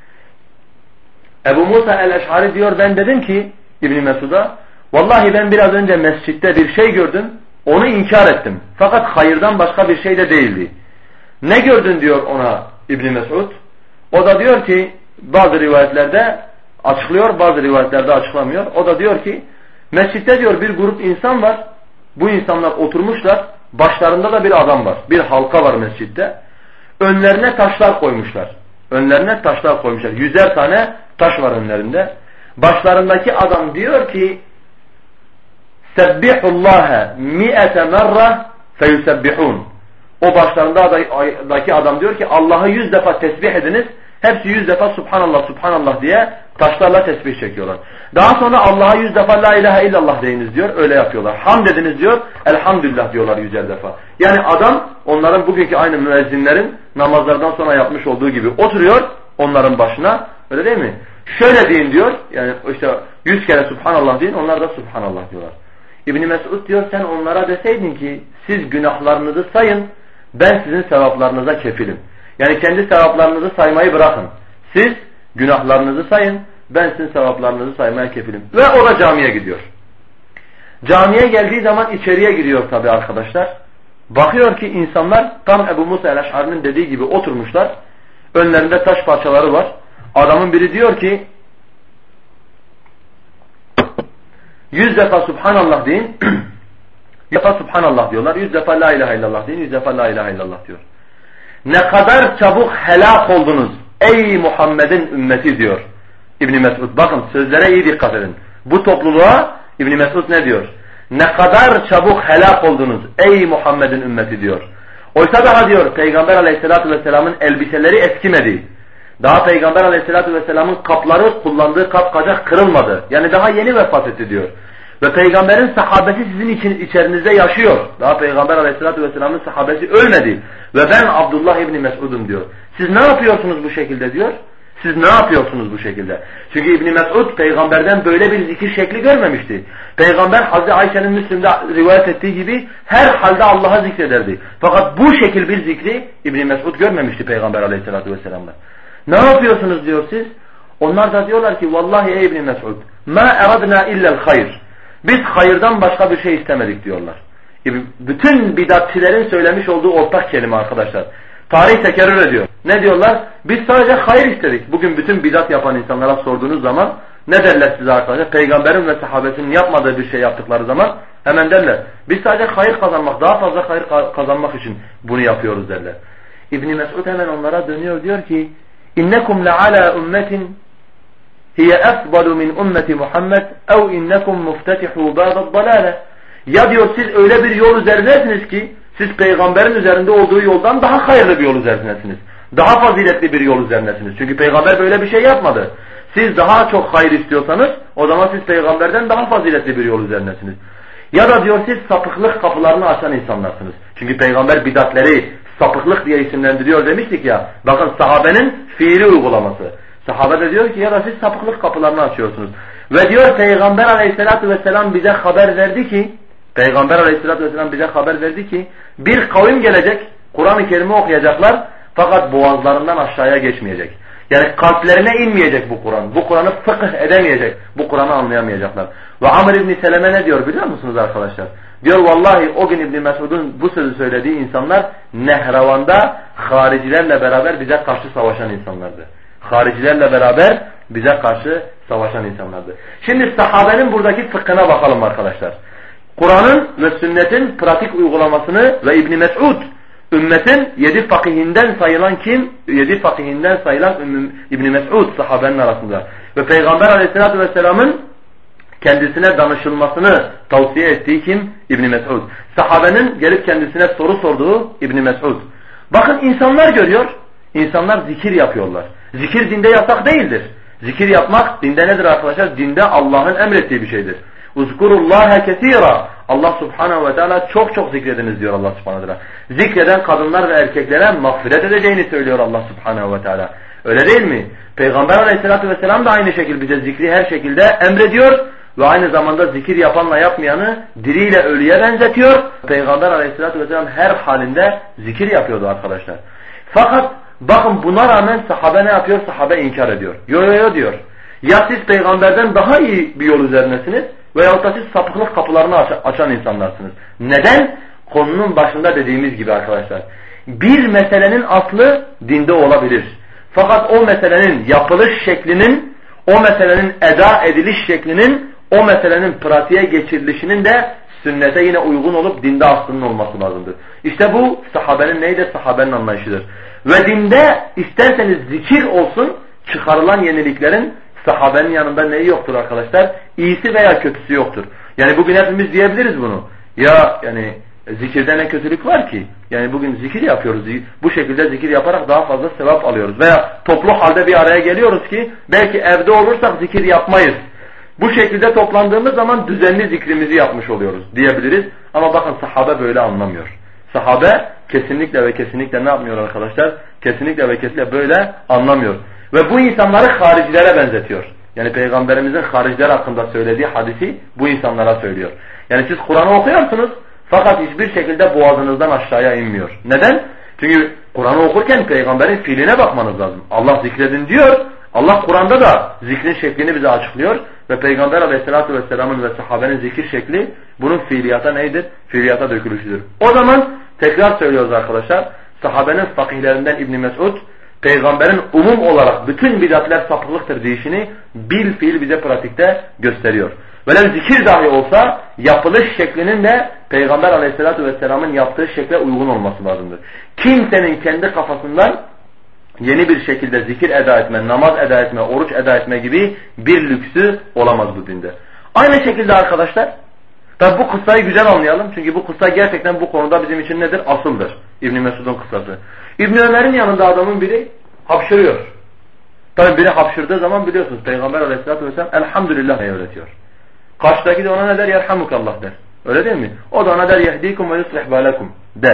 Ebu Musa el-Eş'ari diyor ben dedim ki İbn Mesud'a vallahi ben biraz önce mescitte bir şey gördüm. Onu inkar ettim. Fakat hayırdan başka bir şey de değildi. Ne gördün diyor ona İbn Mesud. O da diyor ki bazı rivayetlerde açıklıyor, bazı rivayetlerde açıklamıyor. O da diyor ki mescitte diyor bir grup insan var. Bu insanlar oturmuşlar. Başlarında da bir adam var. Bir halka var mescitte. Önlerine taşlar koymuşlar. Önlerine taşlar koymuşlar. 100'er tane taş var önlerinde. Başlarındaki adam diyor ki Sebbihullaha mi'ete merre feyusebbihun. O başlarındaki adam diyor ki Allah'ı 100 defa tesbih ediniz. Hepsi 100 defa Subhanallah Subhanallah diye taşlarla tesbih çekiyorlar. Daha sonra Allah'a 100 defa La ilahe illallah deyiniz diyor. Öyle yapıyorlar. Hamd ediniz diyor. Elhamdülillah diyorlar 100'er defa. Yani adam onların bugünkü aynı müezzinlerin namazlardan sonra yapmış olduğu gibi oturuyor onların başına. Öyle değil mi? Şöyle deyin diyor. Yani işte 100 kere Subhanallah deyin. Onlar da Subhanallah diyorlar. İbn Mesud diyor sen onlara deseydin ki siz günahlarınızı sayın. Ben sizin sevaplarınıza kefilim. Yani kendi sevaplarınızı saymayı bırakın. Siz günahlarınızı sayın. Ben sizin sevaplarınızı saymaya kefilim. Ve o da camiye gidiyor. Camiye geldiği zaman içeriye giriyor tabi arkadaşlar. Bakıyor ki insanlar tam Ebu Musa el-Eş'ari'nin dediği gibi oturmuşlar. Önlerinde taş parçaları var. Adamın biri diyor ki 100 defa Subhanallah deyin. 100 defa Subhanallah diyorlar. 100 defa La ilahe illallah deyin. 100 defa La ilahe illallah diyor. Ne kadar çabuk helak oldunuz ey Muhammed'in ümmeti diyor İbn Mesud. Bakın sözlere iyi dikkat edin. Bu topluluğa İbn Mesud ne diyor? Ne kadar çabuk helak oldunuz ey Muhammed'in ümmeti diyor. Oysa daha diyor Peygamber Aleyhisselatü Vesselam'ın elbiseleri eskimedi. Daha Peygamber Aleyhisselatü Vesselam'ın kapları kullandığı kapkacak kırılmadı. Yani daha yeni vefat etti diyor. Ve Peygamberin sahabesi sizin içerinizde yaşıyor. Daha Peygamber Aleyhisselatü Vesselam'ın sahabesi ölmedi. Ve ben Abdullah İbni Mesud'um diyor. Siz ne yapıyorsunuz bu şekilde diyor. Siz ne yapıyorsunuz bu şekilde? Çünkü İbn Mesud peygamberden böyle bir zikir şekli görmemişti. Peygamber Hazreti Ayşe'nin Müslim'de rivayet ettiği gibi her halde Allah'a zikrederdi. Fakat bu şekil bir zikri İbn Mesud görmemişti Peygamber Aleyhisselatü Vesselam'da. Ne yapıyorsunuz diyor siz? Onlar da diyorlar ki vallahi ey İbn Mesud ma eradna illa'l hayr. Biz hayırdan başka bir şey istemedik diyorlar. Bütün bidatçilerin söylemiş olduğu ortak kelime arkadaşlar. Tarih tekerrür ediyor. Ne diyorlar? Biz sadece hayır istedik. Bugün bütün bidat yapan insanlara sorduğunuz zaman ne derler size arkadaşlar? Peygamberin ve sahabesinin yapmadığı bir şey yaptıkları zaman hemen derler. Biz sadece hayır kazanmak, daha fazla hayır kazanmak için bunu yapıyoruz derler. İbn Mesud hemen onlara dönüyor diyor ki İnnekum le'ala ummetin hiye efdalu min ümmeti Muhammed ev innekum muftetihu bâbad dalâle. Ya diyor siz öyle bir yol üzerindesiniz ki siz peygamberin üzerinde olduğu yoldan daha hayırlı bir yol üzerindesiniz. Daha faziletli bir yol üzerindesiniz. Çünkü peygamber böyle bir şey yapmadı. Siz daha çok hayır istiyorsanız o zaman siz peygamberden daha faziletli bir yol üzerindesiniz. Ya da diyor siz sapıklık kapılarını açan insanlarsınız. Çünkü peygamber bidatleri sapıklık diye isimlendiriyor demiştik ya. Bakın sahabenin fiili uygulaması. Sahabe de diyor ki ya da siz sapıklık kapılarını açıyorsunuz. Ve diyor Peygamber aleyhissalatü vesselam bize haber verdi ki bir kavim gelecek, Kur'an-ı Kerim'i okuyacaklar fakat boğazlarından aşağıya geçmeyecek. Yani kalplerine inmeyecek bu Kur'an. Bu Kur'an'ı fıkıh edemeyecek. Bu Kur'an'ı anlayamayacaklar. Ve Amr İbni Seleme ne diyor biliyor musunuz arkadaşlar? Diyor vallahi o gün İbni Mesud'un bu sözü söylediği insanlar Nehravan'da haricilerle beraber bize karşı savaşan insanlardı. Haricilerle beraber bize karşı savaşan insanlardı. Şimdi sahabenin buradaki fıkhına bakalım arkadaşlar. Kur'an'ın ve sünnetin pratik uygulamasını ve İbni Mesud ümmetin 7 fakihinden sayılan kim? 7 fakihinden sayılan İbni Mesud sahabenin arasında. Ve Peygamber aleyhissalatü vesselamın kendisine danışılmasını tavsiye ettiği kim? İbni Mesud. Sahabenin gelip kendisine soru sorduğu İbni Mesud. Bakın insanlar görüyor, insanlar zikir yapıyorlar. Zikir dinde yasak değildir. Zikir yapmak dinde nedir arkadaşlar? Dinde Allah'ın emrettiği bir şeydir. Uzkurullaha kesira. Allah subhanahu ve teala çok çok zikrediniz diyor Allah subhanahu ve teala. Zikreden kadınlar ve erkeklere mağfiret edeceğini söylüyor Allah subhanahu ve teala. Öyle değil mi? Peygamber aleyhissalatü vesselam da aynı şekilde bize zikri her şekilde emrediyor. Ve aynı zamanda zikir yapanla yapmayanı diriyle ölüye benzetiyor. Peygamber aleyhissalatü vesselam her halinde zikir yapıyordu arkadaşlar. Fakat bakın buna rağmen sahabe ne yapıyor? Sahabe inkar ediyor. Yo diyor. Ya siz peygamberden daha iyi bir yol üzerinesiniz veyahut da siz sapıklık kapılarını açan insanlarsınız. Neden? Konunun başında dediğimiz gibi arkadaşlar. Bir meselenin aslı dinde olabilir. Fakat o meselenin yapılış şeklinin, o meselenin eda ediliş şeklinin, o meselenin pratiğe geçirilişinin de sünnete yine uygun olup dinde aslının olması lazımdır. İşte bu sahabenin neydi? Sahabenin anlayışıdır. Ve dinde isterseniz zikir olsun, çıkarılan yeniliklerin sahabenin yanında neyi yoktur arkadaşlar? İyisi veya kötüsü yoktur. Yani bugün hepimiz diyebiliriz bunu. Ya yani zikirde ne kötülük var ki? Yani bugün zikir yapıyoruz. Bu şekilde zikir yaparak daha fazla sevap alıyoruz. Veya toplu halde bir araya geliyoruz ki belki evde olursak zikir yapmayız. Bu şekilde toplandığımız zaman düzenli zikrimizi yapmış oluyoruz diyebiliriz. Ama bakın sahabe böyle anlamıyor. Sahabe kesinlikle ve kesinlikle ne yapmıyor arkadaşlar? Kesinlikle ve kesinlikle böyle anlamıyor. Ve bu insanları haricilere benzetiyor. Yani Peygamberimizin hariciler hakkında söylediği hadisi bu insanlara söylüyor. Yani siz Kur'an'ı okuyorsunuz fakat hiçbir şekilde boğazınızdan aşağıya inmiyor. Neden? Çünkü Kur'an'ı okurken Peygamberin fiiline bakmanız lazım. Allah zikredin diyor. Allah Kur'an'da da zikrin şeklini bize açıklıyor. Ve Peygamber aleyhissalatü vesselamın ve sahabenin zikir şekli bunun fiiliyata neydir? Fiiliyata dökülüşüdür. O zaman tekrar söylüyoruz arkadaşlar. Sahabenin fakihlerinden İbn Mesud Peygamberin umum olarak bütün bidatler sapıklıktır deyişini bil fiil bize pratikte gösteriyor. Velev zikir dahi olsa yapılış şeklinin de Peygamber aleyhissalatü vesselamın yaptığı şekle uygun olması lazımdır. Kimsenin kendi kafasından yeni bir şekilde zikir eda etme, namaz eda etme, oruç eda etme gibi bir lüksü olamaz bu dinde. Aynı şekilde arkadaşlar, tabi bu kıssayı güzel anlayalım. Çünkü bu kıssa gerçekten bu konuda bizim için nedir? Asıldır. İbn Mesud'un kıssası. İbn Ömer'in yanında adamın biri hapşırıyor. Tabi biri hapşırdığı zaman biliyorsunuz Peygamber aleyhissalatü vesselam elhamdülillah diye öğretiyor. Karşıdaki de ona ne der? Yerhamukallah der. Öyle değil mi? O da ona der yehdikum ve yuslih balekum der.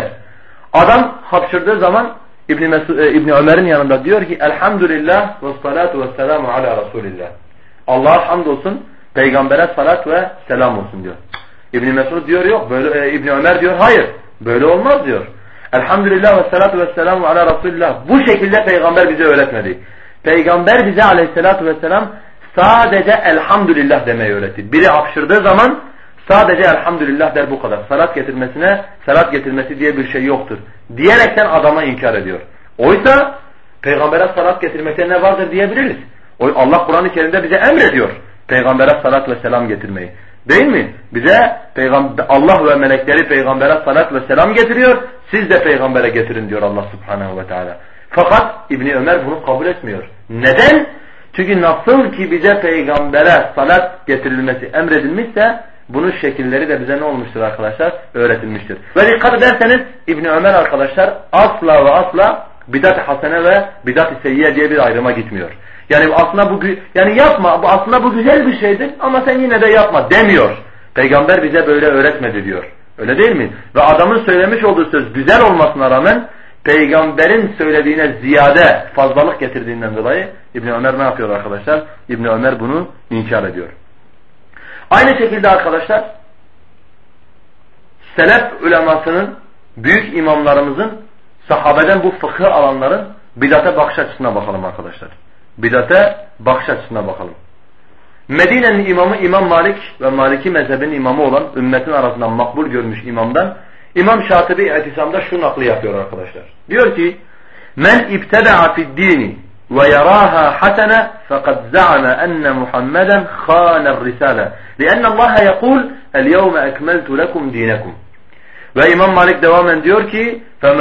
Adam hapşırdığı zaman İbn Ömer'in yanında diyor ki elhamdülillah ve salatu ve selamu ala Resulillah. Allah'a hamdolsun, peygambere salat ve selam olsun diyor. İbn Mesud diyor yok böyle, İbn Ömer diyor hayır böyle olmaz diyor. Elhamdülillah ve salatu ve selamu ala Resulillah. Bu şekilde peygamber bize öğretmedi. Peygamber bize aleyhissalatu vesselam sadece elhamdülillah demeyi öğretti. Biri hapşırdığı zaman sadece elhamdülillah der bu kadar. Salat getirmesi diye bir şey yoktur. Diyerekten adama inkar ediyor. Oysa peygambere salat getirmekte ne vardır diyebiliriz. Allah Kur'an-ı Kerim'de bize emrediyor. Peygambere salat ve selam getirmeyi. Değil mi? Bize Allah ve melekleri peygambere salat ve selam getiriyor. Siz de peygambere getirin diyor Allah Subhanahu ve Teala. Fakat İbni Ömer bunu kabul etmiyor. Neden? Çünkü nasıl ki bize peygambere salat getirilmesi emredilmişse bunun şekilleri de bize ne olmuştur arkadaşlar? Öğretilmiştir. Ve dikkat ederseniz İbni Ömer arkadaşlar asla ve asla bidat-ı hasene ve bidat-ı seyyiye diye bir ayrıma gitmiyor. Yani yapma, bu aslında bu güzel bir şeydir ama sen yine de yapma demiyor. Peygamber bize böyle öğretmedi diyor. Öyle değil mi? Ve adamın söylemiş olduğu söz güzel olmasına rağmen peygamberin söylediğine ziyade fazlalık getirdiğinden dolayı İbn Ömer ne yapıyor arkadaşlar? İbn Ömer bunu inkar ediyor. Aynı şekilde arkadaşlar selef ulemasının, büyük imamlarımızın, sahabeden bu fıkıh alanların bid'ate bakış açısına bakalım arkadaşlar. Bid'ate bakış açısına bakalım. Medine'nin imamı İmam Malik ve Maliki mezhebinin imamı olan ümmetin arasından makbul görmüş imamdan İmam Şatibi İ'tisam'da şu naklı yapıyor arkadaşlar. Diyor ki: "Men ibteda'a fi'd-dini ve yaraha hasene faqad za'ama enne Muhammeden khana risale. Lianna Allah yekul: "El-yevme ekmeltu lekum dinakum." Ve İmam Malik devam ediyor ki: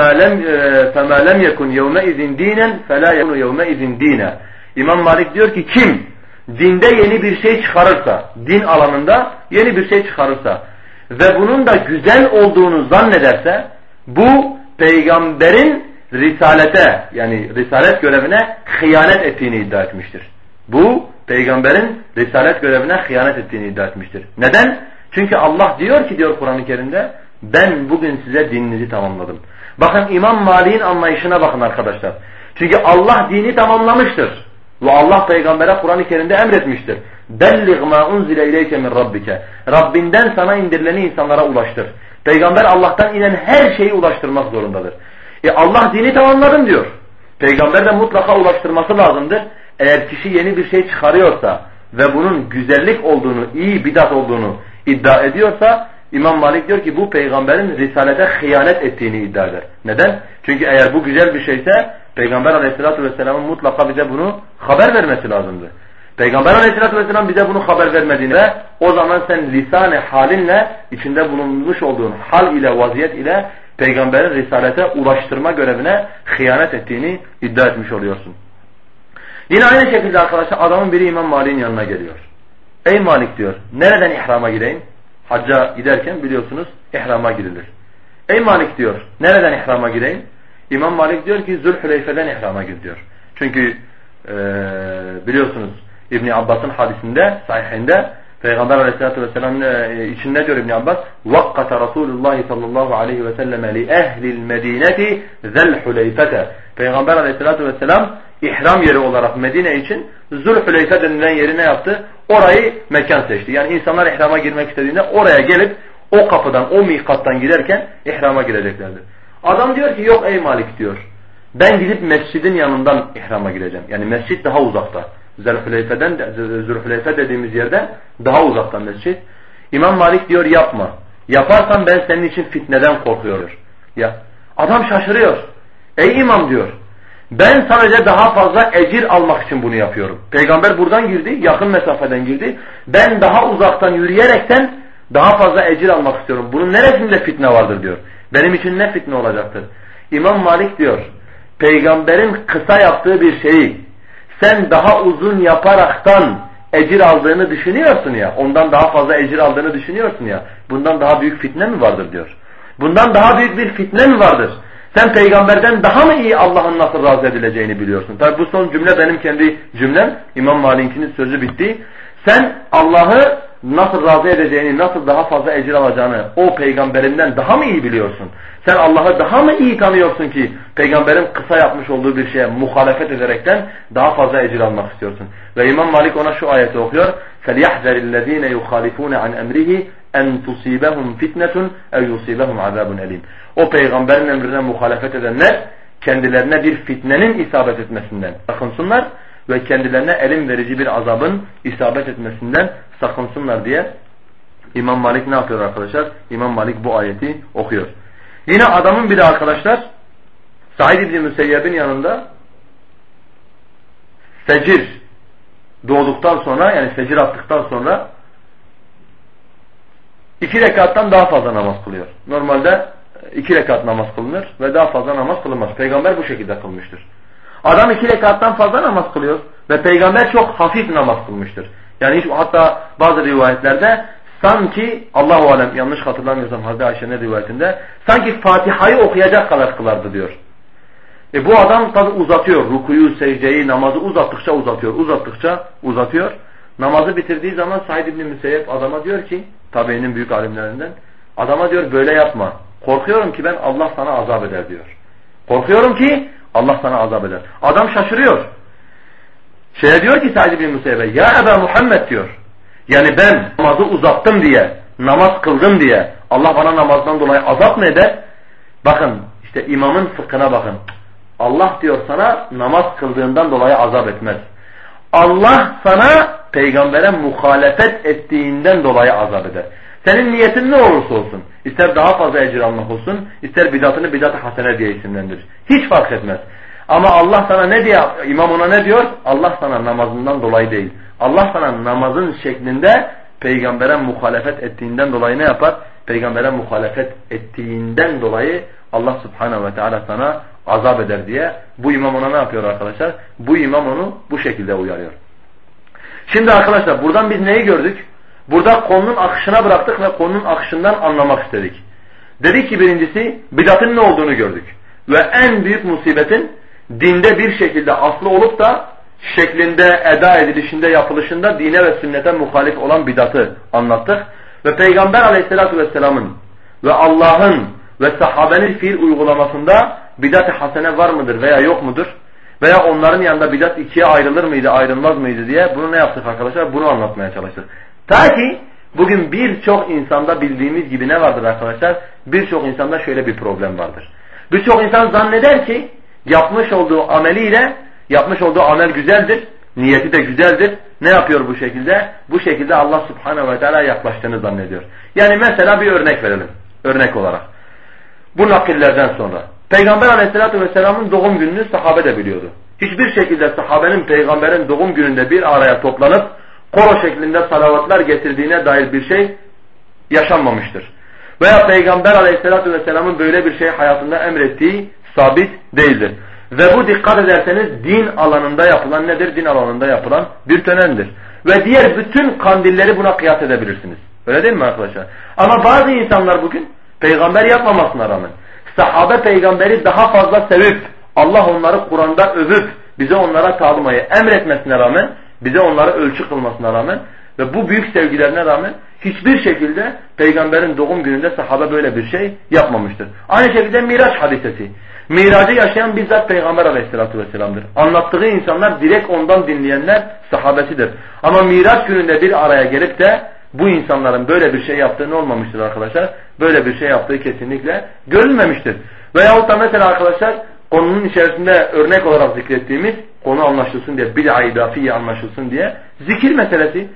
"Fema lem yekun yevmeizin dinen fela yekunu yevmeizin dina." İmam Malik diyor ki kim dinde yeni bir şey çıkarırsa, din alanında yeni bir şey çıkarırsa ve bunun da güzel olduğunu zannederse bu peygamberin risalete, yani risalet görevine hıyanet ettiğini iddia etmiştir. Bu peygamberin risalet görevine hıyanet ettiğini iddia etmiştir. Neden? Çünkü Allah diyor ki diyor Kur'an-ı Kerim'de ben bugün size dininizi tamamladım. Bakın İmam Malik'in anlayışına bakın arkadaşlar. Çünkü Allah dini tamamlamıştır. Ve Allah peygambere Kur'an-ı Kerim'de emretmiştir. Belliğ ma unzile ileyke min rabbike. Rabbinden sana indirileni insanlara ulaştır. Peygamber Allah'tan inen her şeyi ulaştırmak zorundadır. Allah dini tamamladım diyor. Peygamber de mutlaka ulaştırması lazımdır. Eğer kişi yeni bir şey çıkarıyorsa ve bunun güzellik olduğunu, iyi bidat olduğunu iddia ediyorsa İmam Malik diyor ki bu peygamberin risalete hıyanet ettiğini iddia eder. Neden? Çünkü eğer bu güzel bir şeyse Peygamber Aleyhisselatü Vesselam'ın mutlaka bize bunu haber vermesi lazımdı. Peygamber Aleyhisselatü Vesselam bize bunu haber vermediğinde o zaman sen lisan-ı halinle, içinde bulunmuş olduğun hal ile, vaziyet ile Peygamberin risalete ulaştırma görevine hıyanet ettiğini iddia etmiş oluyorsun. Yine aynı şekilde arkadaşlar adamın biri İmam Malik'in yanına geliyor. Ey Malik diyor, nereden ihrama gireyim? Hacca giderken biliyorsunuz ihrama girilir. Ey Malik diyor, nereden ihrama gireyim? İmam Malik diyor ki Zülhüleyfe'den ihrama gir diyor. Çünkü biliyorsunuz İbn Abbas'ın hadisinde, sahihinde Peygamber Aleyhisselatü Vesselam'ın içinde diyor İbn Abbas vakkata Resulullah sallallahu aleyhi ve selleme li ehlil medineti Zülhüleyfe'te. Peygamber Aleyhisselatü Vesselam ihram yeri olarak Medine için Zülhüleyfe denilen yeri ne yaptı? Orayı mekan seçti. Yani insanlar ihrama girmek istediğinde oraya gelip o kapıdan, o mikattan giderken ihrama gireceklerdi. Adam diyor ki yok ey Malik diyor. Ben gidip mescidin yanından ihrama gireceğim. Yani mescid daha uzakta. Zülhüleyfe dediğimiz yerden daha uzaktan mescid. İmam Malik diyor yapma. Yaparsan ben senin için fitneden korkuyorum. Ya adam şaşırıyor. Ey imam diyor. Ben sadece daha fazla ecir almak için bunu yapıyorum. Peygamber buradan girdi, yakın mesafeden girdi. Ben daha uzaktan yürüyerekten daha fazla ecir almak istiyorum. Bunun neresinde fitne vardır diyor. Benim için ne fitne olacaktır? İmam Malik diyor, peygamberin kısa yaptığı bir şeyi sen daha uzun yaparaktan ecir aldığını düşünüyorsun ya, ondan daha fazla ecir aldığını düşünüyorsun ya, bundan daha büyük fitne mi vardır diyor. Bundan daha büyük bir fitne mi vardır? Sen peygamberden daha mı iyi Allah'ın nasıl razı edileceğini biliyorsun. Tabi bu son cümle benim kendi cümlem. İmam Malik'in sözü bitti. Sen Allah'ı nasıl razı edeceğini, nasıl daha fazla ecir alacağını o peygamberinden daha mı iyi biliyorsun? Sen Allah'ı daha mı iyi tanıyorsun ki peygamberin kısa yapmış olduğu bir şeye muhalefet ederekten daha fazla ecir almak istiyorsun? Ve İmam Malik ona şu ayeti okuyor. فَلْيَحْذَرِ الَّذ۪ينَ يُخَالِفُونَ عَنْ اَمْرِهِ اَنْ تُصِيبَهُمْ فِتْنَةٌ اَوْ يُصِيبَهُمْ عَذَابٌ اَلِيمٌ. O peygamberin emrine muhalefet edenler kendilerine bir fitnenin isabet etmesinden sakınsınlar ve kendilerine elim verici bir azabın isabet etmesinden sakınsınlar diye İmam Malik ne yapıyor arkadaşlar? İmam Malik bu ayeti okuyor. Yine adamın biri arkadaşlar Said İbni Müseyyeb'in yanında fecir doğduktan sonra, yani fecir attıktan sonra 2 rekattan daha fazla namaz kılıyor. Normalde 2 rekat namaz kılınır ve daha fazla namaz kılınmaz. Peygamber bu şekilde kılmıştır. Adam 2 rekattan fazla namaz kılıyor ve peygamber çok hafif namaz kılmıştır. Yani hatta bazı rivayetlerde sanki, Allahu alem yanlış hatırlamıyorsam Hazreti Ayşe'nin rivayetinde, sanki Fatiha'yı okuyacak kadar kılardı diyor. Bu adam tabi uzatıyor. Rukuyu, secdeyi, namazı uzattıkça uzatıyor. Namazı bitirdiği zaman Said İbn Müseyyep adama diyor ki, tabiinin büyük alimlerinden, adama diyor böyle yapma. Korkuyorum ki ben Allah sana azap eder diyor. Korkuyorum ki Allah sana azap eder. Adam şaşırıyor. Diyor ki Said İbn Müseyyep'e, ya Eba Muhammed diyor. Yani ben namazı uzattım diye, namaz kıldım diye Allah bana namazdan dolayı azap mı eder? Bakın işte imamın fıkhına bakın. Allah diyor sana namaz kıldığından dolayı azap etmez. Allah sana peygambere muhalefet ettiğinden dolayı azap eder. Senin niyetin ne olursa olsun, ister daha fazla ecir almak olsun, ister bidatını bidat-ı hasene diye isimlendirir. Hiç fark etmez. Ama Allah sana ne diyor? İmam ona ne diyor? Allah sana namazından dolayı değil. Allah sana namazın şeklinde peygambere muhalefet ettiğinden dolayı ne yapar? Peygambere muhalefet ettiğinden dolayı Allah subhanehu ve teala sana azap eder diye bu imam ona ne yapıyor arkadaşlar? Bu imam onu bu şekilde uyarıyor. Şimdi arkadaşlar buradan biz neyi gördük? Burada konunun akışına bıraktık ve konunun akışından anlamak istedik. Dedik ki birincisi bidatın ne olduğunu gördük. Ve en büyük musibetin dinde bir şekilde aslı olup da şeklinde, eda edilişinde, yapılışında dine ve sünnete muhalif olan bidatı anlattık. Ve Peygamber aleyhissalatu vesselamın ve Allah'ın ve sahabenin fiil uygulamasında bidat-ı hasene var mıdır veya yok mudur? Veya onların yanında bidat ikiye ayrılır mıydı, ayrılmaz mıydı diye bunu ne yaptık arkadaşlar? Bunu anlatmaya çalıştık. Ta ki bugün birçok insanda bildiğimiz gibi ne vardır arkadaşlar? Birçok insanda şöyle bir problem vardır. Birçok insan zanneder ki yapmış olduğu ameliyle, yapmış olduğu amel güzeldir, niyeti de güzeldir. Ne yapıyor bu şekilde? Bu şekilde Allah subhanehu ve teala yaklaştığını zannediyor. Yani mesela bir örnek verelim. Örnek olarak. Bu nakillerden sonra. Peygamber aleyhissalatu vesselamın doğum gününü sahabe de biliyordu. Hiçbir şekilde sahabenin peygamberin doğum gününde bir araya toplanıp koro şeklinde salavatlar getirdiğine dair bir şey yaşanmamıştır. Veya Peygamber aleyhissalatu vesselamın böyle bir şey hayatında emrettiği sabit değildir. Ve bu dikkat ederseniz din alanında yapılan nedir? Din alanında yapılan bir törendir. Ve diğer bütün kandilleri buna kıyas edebilirsiniz. Öyle değil mi arkadaşlar? Ama bazı insanlar bugün peygamber yapmamasına rağmen sahabe peygamberi daha fazla sevip Allah onları Kur'an'da övüp bize onlara tabimayı emretmesine rağmen, bize onları ölçü kılmasına rağmen ve bu büyük sevgilerine rağmen hiçbir şekilde peygamberin doğum gününde sahabe böyle bir şey yapmamıştır. Aynı şekilde Miraç hadisesi. Miracı yaşayan bizzat Peygamber aleyhissalatu vesselam'dır. Anlattığı insanlar direkt ondan dinleyenler sahabesidir. Ama Miraç gününde bir araya gelip de bu insanların böyle bir şey yaptığı olmamıştır arkadaşlar. Böyle bir şey yaptığı kesinlikle görülmemiştir. Veyahut da mesela arkadaşlar konunun içerisinde örnek olarak zikrettiğimiz konu anlaşılsın diye, bid'a-i idafiye anlaşılsın diye zikir meselesi.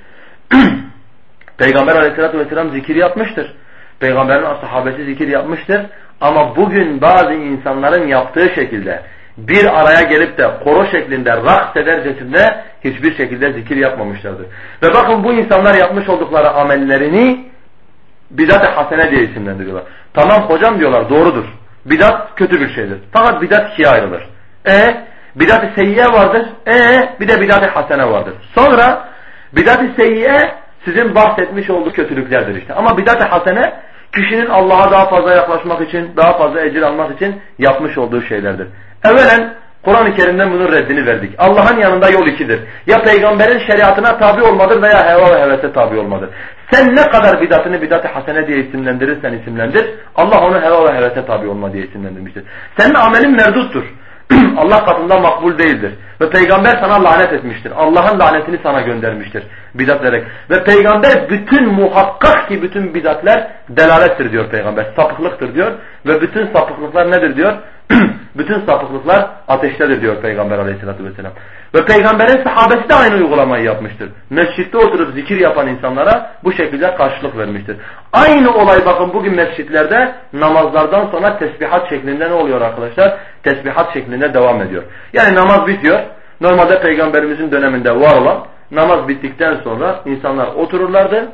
Peygamber aleyhissalatu vesselam zikir yapmıştır. Peygamberin sahabesi zikir yapmıştır. Ama bugün bazı insanların yaptığı şekilde bir araya gelip de koro şeklinde raks edercesinde hiçbir şekilde zikir yapmamışlardır. Ve bakın bu insanlar yapmış oldukları amellerini bidat-ı hasene diye isimlendiriyorlar. Tamam hocam diyorlar, doğrudur. Bidat kötü bir şeydir. Fakat bidat ikiye ayrılır. Bidat-ı seyyiye vardır. Bir de bidat-ı hasene vardır. Sonra bidat-ı seyyiye sizin bahsetmiş olduğu kötülüklerdir işte. Ama bidat-ı hasene kişinin Allah'a daha fazla yaklaşmak için, daha fazla ecir almak için yapmış olduğu şeylerdir. Evvelen Kur'an-ı Kerim'den bunun reddini verdik. Allah'ın yanında yol ikidir. Ya peygamberin şeriatına tabi olmadır veya heva ve hevese tabi olmadır. Sen ne kadar bidatını bidat-ı hasene diye isimlendirirsen isimlendir, Allah onu heva ve hevese tabi olma diye isimlendirmiştir. Senin amelin merduttur. Allah katında makbul değildir. Ve peygamber sana lanet etmiştir. Allah'ın lanetini sana göndermiştir bidat ederek. Ve peygamber bütün muhakkak ki bütün bidatler delalettir diyor peygamber. Sapıklıktır diyor. Ve bütün sapıklıklar nedir diyor? Bütün sapıklıklar ateştedir diyor peygamber aleyhissalatü vesselam. Ve peygamberin sahabesi de aynı uygulamayı yapmıştır. Mescitte oturup zikir yapan insanlara bu şekilde karşılık vermiştir. Aynı olay bakın bugün mescitlerde namazlardan sonra tesbihat şeklinde ne oluyor arkadaşlar? Tesbihat şeklinde devam ediyor. Yani namaz bitiyor. Normalde peygamberimizin döneminde var olan namaz bittikten sonra insanlar otururlardı.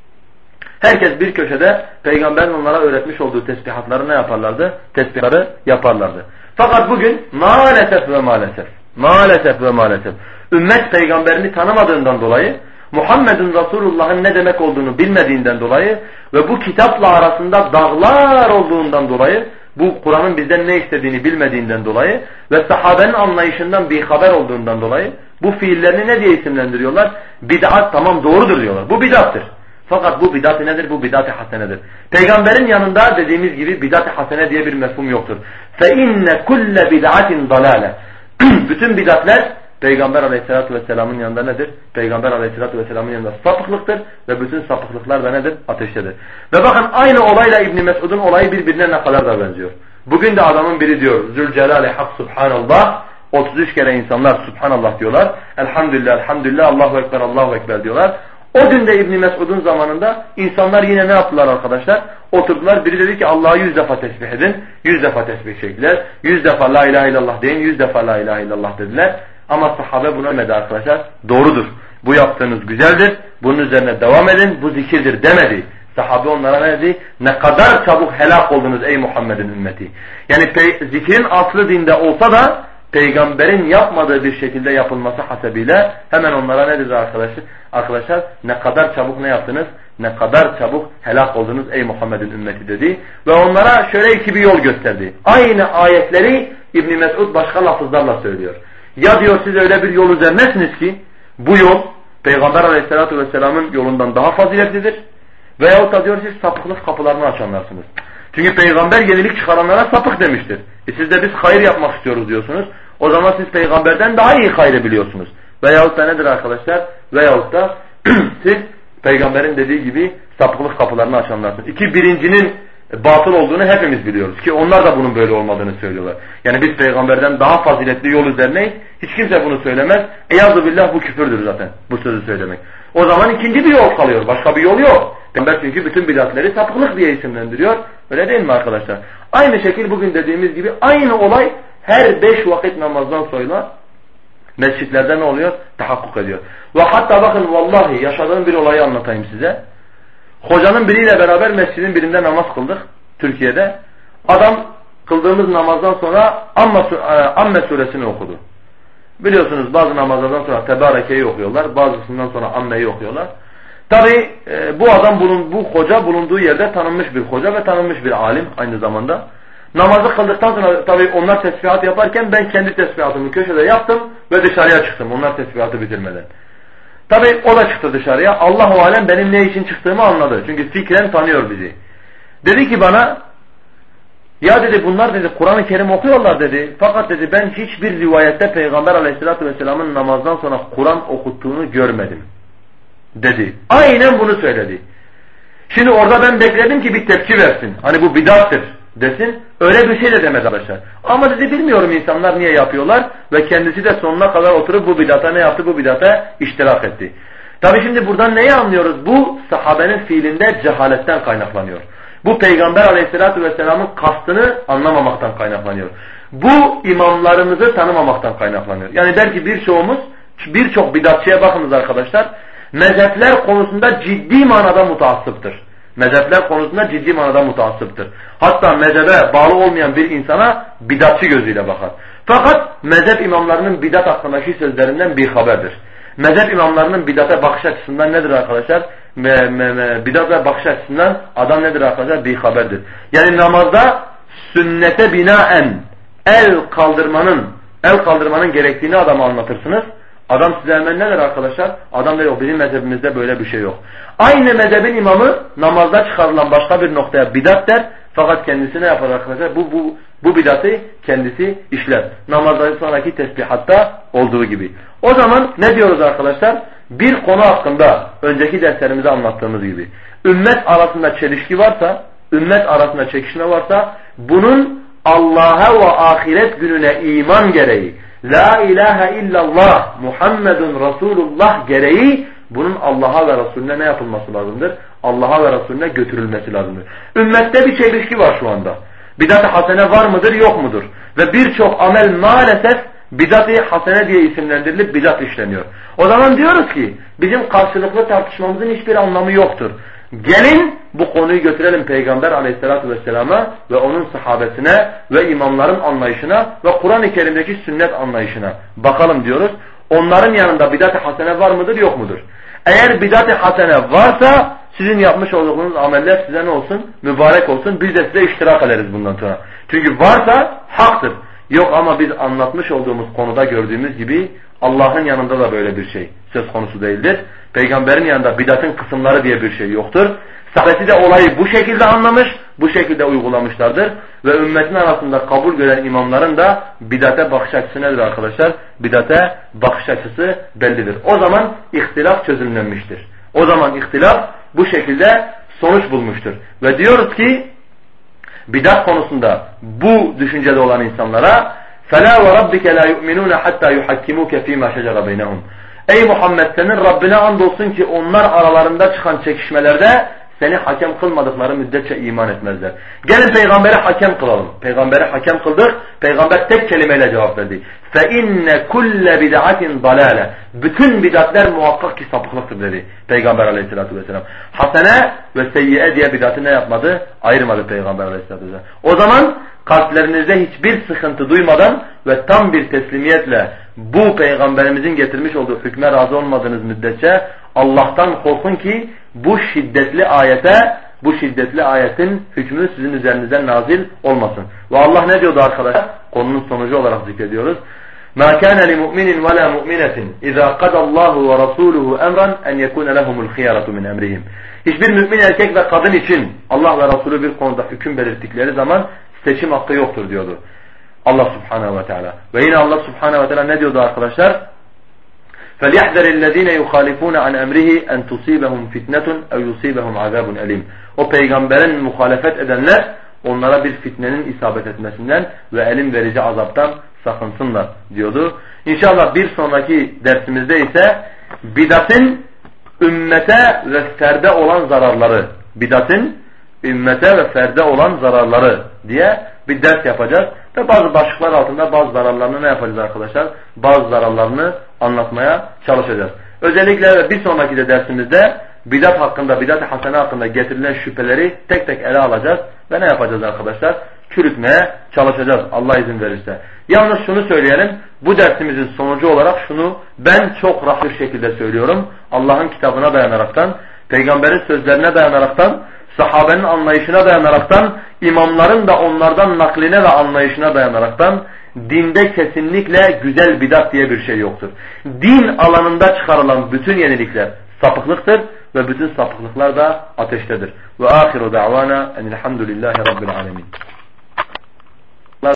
Herkes bir köşede peygamberin onlara öğretmiş olduğu tesbihatları ne yaparlardı? Tesbihları yaparlardı. Fakat bugün maalesef ve maalesef ümmet peygamberini tanımadığından dolayı, Muhammed'in Resulullah'ın ne demek olduğunu bilmediğinden dolayı ve bu kitapla arasında dağlar olduğundan dolayı bu Kur'an'ın bizden ne istediğini bilmediğinden dolayı ve sahabenin anlayışından bir haber olduğundan dolayı bu fiillerini ne diye isimlendiriyorlar? Bid'at, tamam doğrudur diyorlar. Bu bid'attır. Fakat bu bid'at nedir? Bu bid'at-ı hasenedir. Peygamberin yanında dediğimiz gibi bid'at-ı hasene diye bir mefhum yoktur. فَاِنَّ كُلَّ بِدْعَةٍ ضَلَالَ Bütün bid'atler Peygamber Aleyhisselatü Vesselam'ın yanında nedir? Peygamber Aleyhisselatü Vesselam'ın yanında sapıklıktır ve bütün sapıklıklar da nedir? Ateştedir. Ve bakın aynı olayla İbn Mesud'un olayı birbirine ne kadar da benziyor. Bugün de adamın biri diyor Zülcelal-i Hak Subhanallah, 33 kere insanlar Subhanallah diyorlar. Elhamdülillah, elhamdülillah, Allahu Ekber, Allahu Ekber diyorlar. O gün de İbn Mesud'un zamanında insanlar yine ne yaptılar arkadaşlar? Oturdular, biri dedi ki Allah'ı 100 defa tesbih edin, 100 defa tesbih çektiler, 100 defa la ilahe illallah deyin, 100 defa la ilahe illallah dediler. Ama sahabe buna demedi arkadaşlar. Doğrudur. Bu yaptığınız güzeldir. Bunun üzerine devam edin. Bu zikirdir demedi. Sahabe onlara ne dedi? Ne kadar çabuk helak oldunuz ey Muhammed'in ümmeti. Yani zikrin aslı dinde olsa da peygamberin yapmadığı bir şekilde yapılması hasebiyle hemen onlara ne dedi arkadaşlar? Ne kadar çabuk ne yaptınız? Ne kadar çabuk helak oldunuz ey Muhammed'in ümmeti dedi. Ve onlara şöyle iki bir yol gösterdi. Aynı ayetleri İbn Mesud başka lafızlarla söylüyor. Ya diyor siz öyle bir yol üzerinesiniz ki bu yol Peygamber Aleyhisselatü Vesselam'ın yolundan daha faziletlidir. Veyahut da diyor siz sapıklık kapılarını açanlarsınız. Çünkü Peygamber yenilik çıkaranlara sapık demiştir. Siz de biz hayır yapmak istiyoruz diyorsunuz. O zaman siz Peygamberden daha iyi hayrı biliyorsunuz. Veyahut da nedir arkadaşlar? Veyahut da siz Peygamberin dediği gibi sapıklık kapılarını açanlarsınız. Birincinin batıl olduğunu hepimiz biliyoruz ki onlar da bunun böyle olmadığını söylüyorlar. Yani biz Peygamberden daha faziletli yol üzerineyiz. Hiç kimse bunu söylemez. Eyyazu billah bu küfürdür zaten bu sözü söylemek. O zaman ikinci bir yol kalıyor. Başka bir yol yok. Peygamber çünkü bütün bidatleri sapıklık diye isimlendiriyor. Öyle değil mi arkadaşlar? Aynı şekil bugün dediğimiz gibi aynı olay her 5 vakit namazdan sonra mescitlerde ne oluyor? Tahakkuk ediyor. Ve hatta bakın vallahi yaşadığım bir olayı anlatayım size. Hocanın biriyle beraber mescidin birinde namaz kıldık Türkiye'de. Adam kıldığımız namazdan sonra Amme suresini okudu. Biliyorsunuz bazı namazlardan sonra Tebareke'yi okuyorlar. Bazısından sonra Amme'yi okuyorlar. Tabi bu adam bu hoca bulunduğu yerde tanınmış bir hoca ve tanınmış bir alim aynı zamanda. Namazı kıldıktan sonra tabi onlar tesbihat yaparken ben kendi tesbihatımı köşede yaptım ve dışarıya çıktım onlar tesbihatı bitirmeden. Tabi o da çıktı dışarıya. Allahu alem benim ne için çıktığımı anladı. Çünkü fikren tanıyor bizi. Dedi ki bana ya dedi bunlar dedi Kur'an-ı Kerim okuyorlar dedi. Fakat dedi ben hiçbir rivayette Peygamber Aleyhisselatü Vesselam'ın namazdan sonra Kur'an okuttuğunu görmedim. Dedi. Aynen bunu söyledi. Şimdi orada ben bekledim ki bir tepki versin. Hani bu bidattır desin. Öyle bir şey de demedi arkadaşlar. Ama dedi bilmiyorum insanlar niye yapıyorlar. Ve kendisi de sonuna kadar oturup bu bidata ne yaptı? Bu bidata iştirak etti. Tabi şimdi buradan neyi anlıyoruz? Bu sahabenin fiilinde cehaletten kaynaklanıyor. Bu Peygamber Aleyhisselatü Vesselam'ın kastını anlamamaktan kaynaklanıyor. Bu imamlarımızı tanımamaktan kaynaklanıyor. Yani belki birçok bidatçıya bakınız arkadaşlar. Mezhepler konusunda ciddi manada mutaassıptır. Mezhepler konusunda ciddi manada mutaassıptır. Hatta mezhebe bağlı olmayan bir insana bidatçı gözüyle bakar. Fakat mezhep imamlarının bidat hakkındaki sözlerinden bir haberdir. Mezhep imamlarının bidata bakış açısından nedir arkadaşlar? Bidatla bakış açısından adam nedir arkadaşlar? Bir haberdir. Yani namazda sünnete binaen el kaldırmanın gerektiğini adama anlatırsınız. Adam size hemen ne der arkadaşlar? Adam der yok bizim mezhebimizde böyle bir şey yok. Aynı mezhebin imamı namazda çıkarılan başka bir noktaya bidat der. Fakat kendisi ne yapar arkadaşlar? Bu bidatı kendisi işler. Namazdan sonraki tesbihatta olduğu gibi. O zaman ne diyoruz arkadaşlar? Bir konu hakkında önceki derslerimizde anlattığımız gibi. Ümmet arasında çelişki varsa, ümmet arasında çekişme varsa bunun Allah'a ve ahiret gününe iman gereği, La ilahe illallah Muhammedun Resulullah gereği bunun Allah'a ve Resulüne ne yapılması lazımdır? Allah'a ve Resulüne götürülmesi lazımdır. Ümmette bir çelişki var şu anda. Bidat-ı hasene var mıdır yok mudur? Ve birçok amel maalesef bidat-ı hasene diye isimlendirilip bidat işleniyor. O zaman diyoruz ki bizim karşılıklı tartışmamızın hiçbir anlamı yoktur. Gelin bu konuyu götürelim Peygamber Aleyhisselatü Vesselam'a ve onun sahabesine ve imamların anlayışına ve Kur'an-ı Kerim'deki sünnet anlayışına bakalım diyoruz. Onların yanında bidat-ı hasene var mıdır yok mudur? Eğer bidat-ı hasene varsa Sizin yapmış olduğunuz ameller size ne olsun? Mübarek olsun. Biz de size iştirak ederiz bundan sonra. Çünkü varsa haktır. Yok ama biz anlatmış olduğumuz konuda gördüğümüz gibi Allah'ın yanında da böyle bir şey söz konusu değildir. Peygamberin yanında bidatın kısımları diye bir şey yoktur. Sahabesi de olayı bu şekilde anlamış, bu şekilde uygulamışlardır. Ve ümmetin arasında kabul gören imamların da bidate bakış açısı nedir arkadaşlar? Bidate bakış açısı bellidir. O zaman ihtilaf çözümlenmiştir. O zaman ihtilaf bu şekilde sonuç bulmuştur. Ve diyoruz ki bidat konusunda bu düşüncede olan insanlara فَلَا وَرَبِّكَ لَا يُؤْمِنُونَ حَتَّى يُحَكِّمُوكَ ف۪ي مَا شَجَرَ بَيْنَهُمْ Ey Muhammed senin Rabbine andolsun ki onlar aralarında çıkan çekişmelerde seni hakem kılmadıkları müddetçe iman etmezler. Gelin peygamberi hakem kılalım. Peygamberi hakem kıldık. Peygamber tek kelimeyle cevap verdi. فَاِنَّ كُلَّ بِدَعَةٍ ضَلَالَ Bütün bidatler muhakkak ki sapıklıktır dedi Peygamber aleyhissalatü vesselam. Hasene ve seyyiye diye bidatı ne yapmadı? Ayırmadı Peygamber aleyhissalatü vesselam. O zaman kalplerinizde hiçbir sıkıntı duymadan ve tam bir teslimiyetle bu peygamberimizin getirmiş olduğu hükme razı olmadığınız müddetçe Allah'tan korkun ki bu şiddetli ayetin hükmü sizin üzerinizden nazil olmasın. Ve Allah ne diyordu arkadaşlar? Konunun sonucu olarak zikrediyoruz. مَا كَانَ لِمُؤْمِنٍ وَلَا مُؤْمِنَةٍ اِذَا قَدَ اللّٰهُ وَرَسُولُهُ اَمْرًا اَنْ يَكُونَ لَهُمُ الْخِيَرَةُ مِنْ اَمْرِهِمْ Hiçbir mümin erkek ve kadın için Allah ve Resulü bir konuda hüküm belirttikleri zaman seçim hakkı yoktur diyordu Allah Subhanahu ve Teala. Ve yine Allah Subhanahu ve Teala ne diyordu arkadaşlar? فَلْيَحْذَرِ الَّذ۪ينَ يُخَالِفُونَ عَنْ اَمْرِهِ اَنْ تُصِيبَهُمْ فِتْنَةٌ اَوْ يُصِيبَهُمْ عَذَابٌ اَلِيمٌ O peygamberin muhalefet edenler onlara bir fitnenin isabet etmesinden ve elin verici azaptan sakınsınlar diyordu. İnşallah bir sonraki dersimizde ise bidatın ümmete ve ferde olan zararları, bidatın ümmete ve ferde olan zararları diye bir ders yapacağız. Ve bazı başlıklar altında bazı zararlarını ne yapacağız arkadaşlar? Bazı zararlarını anlatmaya çalışacağız. Özellikle bir sonraki de dersimizde bidat hakkında, bidat-ı hasene hakkında getirilen şüpheleri tek tek ele alacağız. Ve ne yapacağız arkadaşlar? Çürütmeye çalışacağız Allah izin verirse. Yalnız şunu söyleyelim. Bu dersimizin sonucu olarak şunu ben çok rahat bir şekilde söylüyorum. Allah'ın kitabına dayanaraktan, peygamberin sözlerine dayanaraktan, sahabenin anlayışına dayanaraktan, imamların da onlardan nakline ve anlayışına dayanaraktan dinde kesinlikle güzel bidat diye bir şey yoktur. Din alanında çıkarılan bütün yenilikler sapıklıktır ve bütün sapıklıklar da ateştedir. Ve ahiru da'vana enilhamdülillahi rabbil alemin.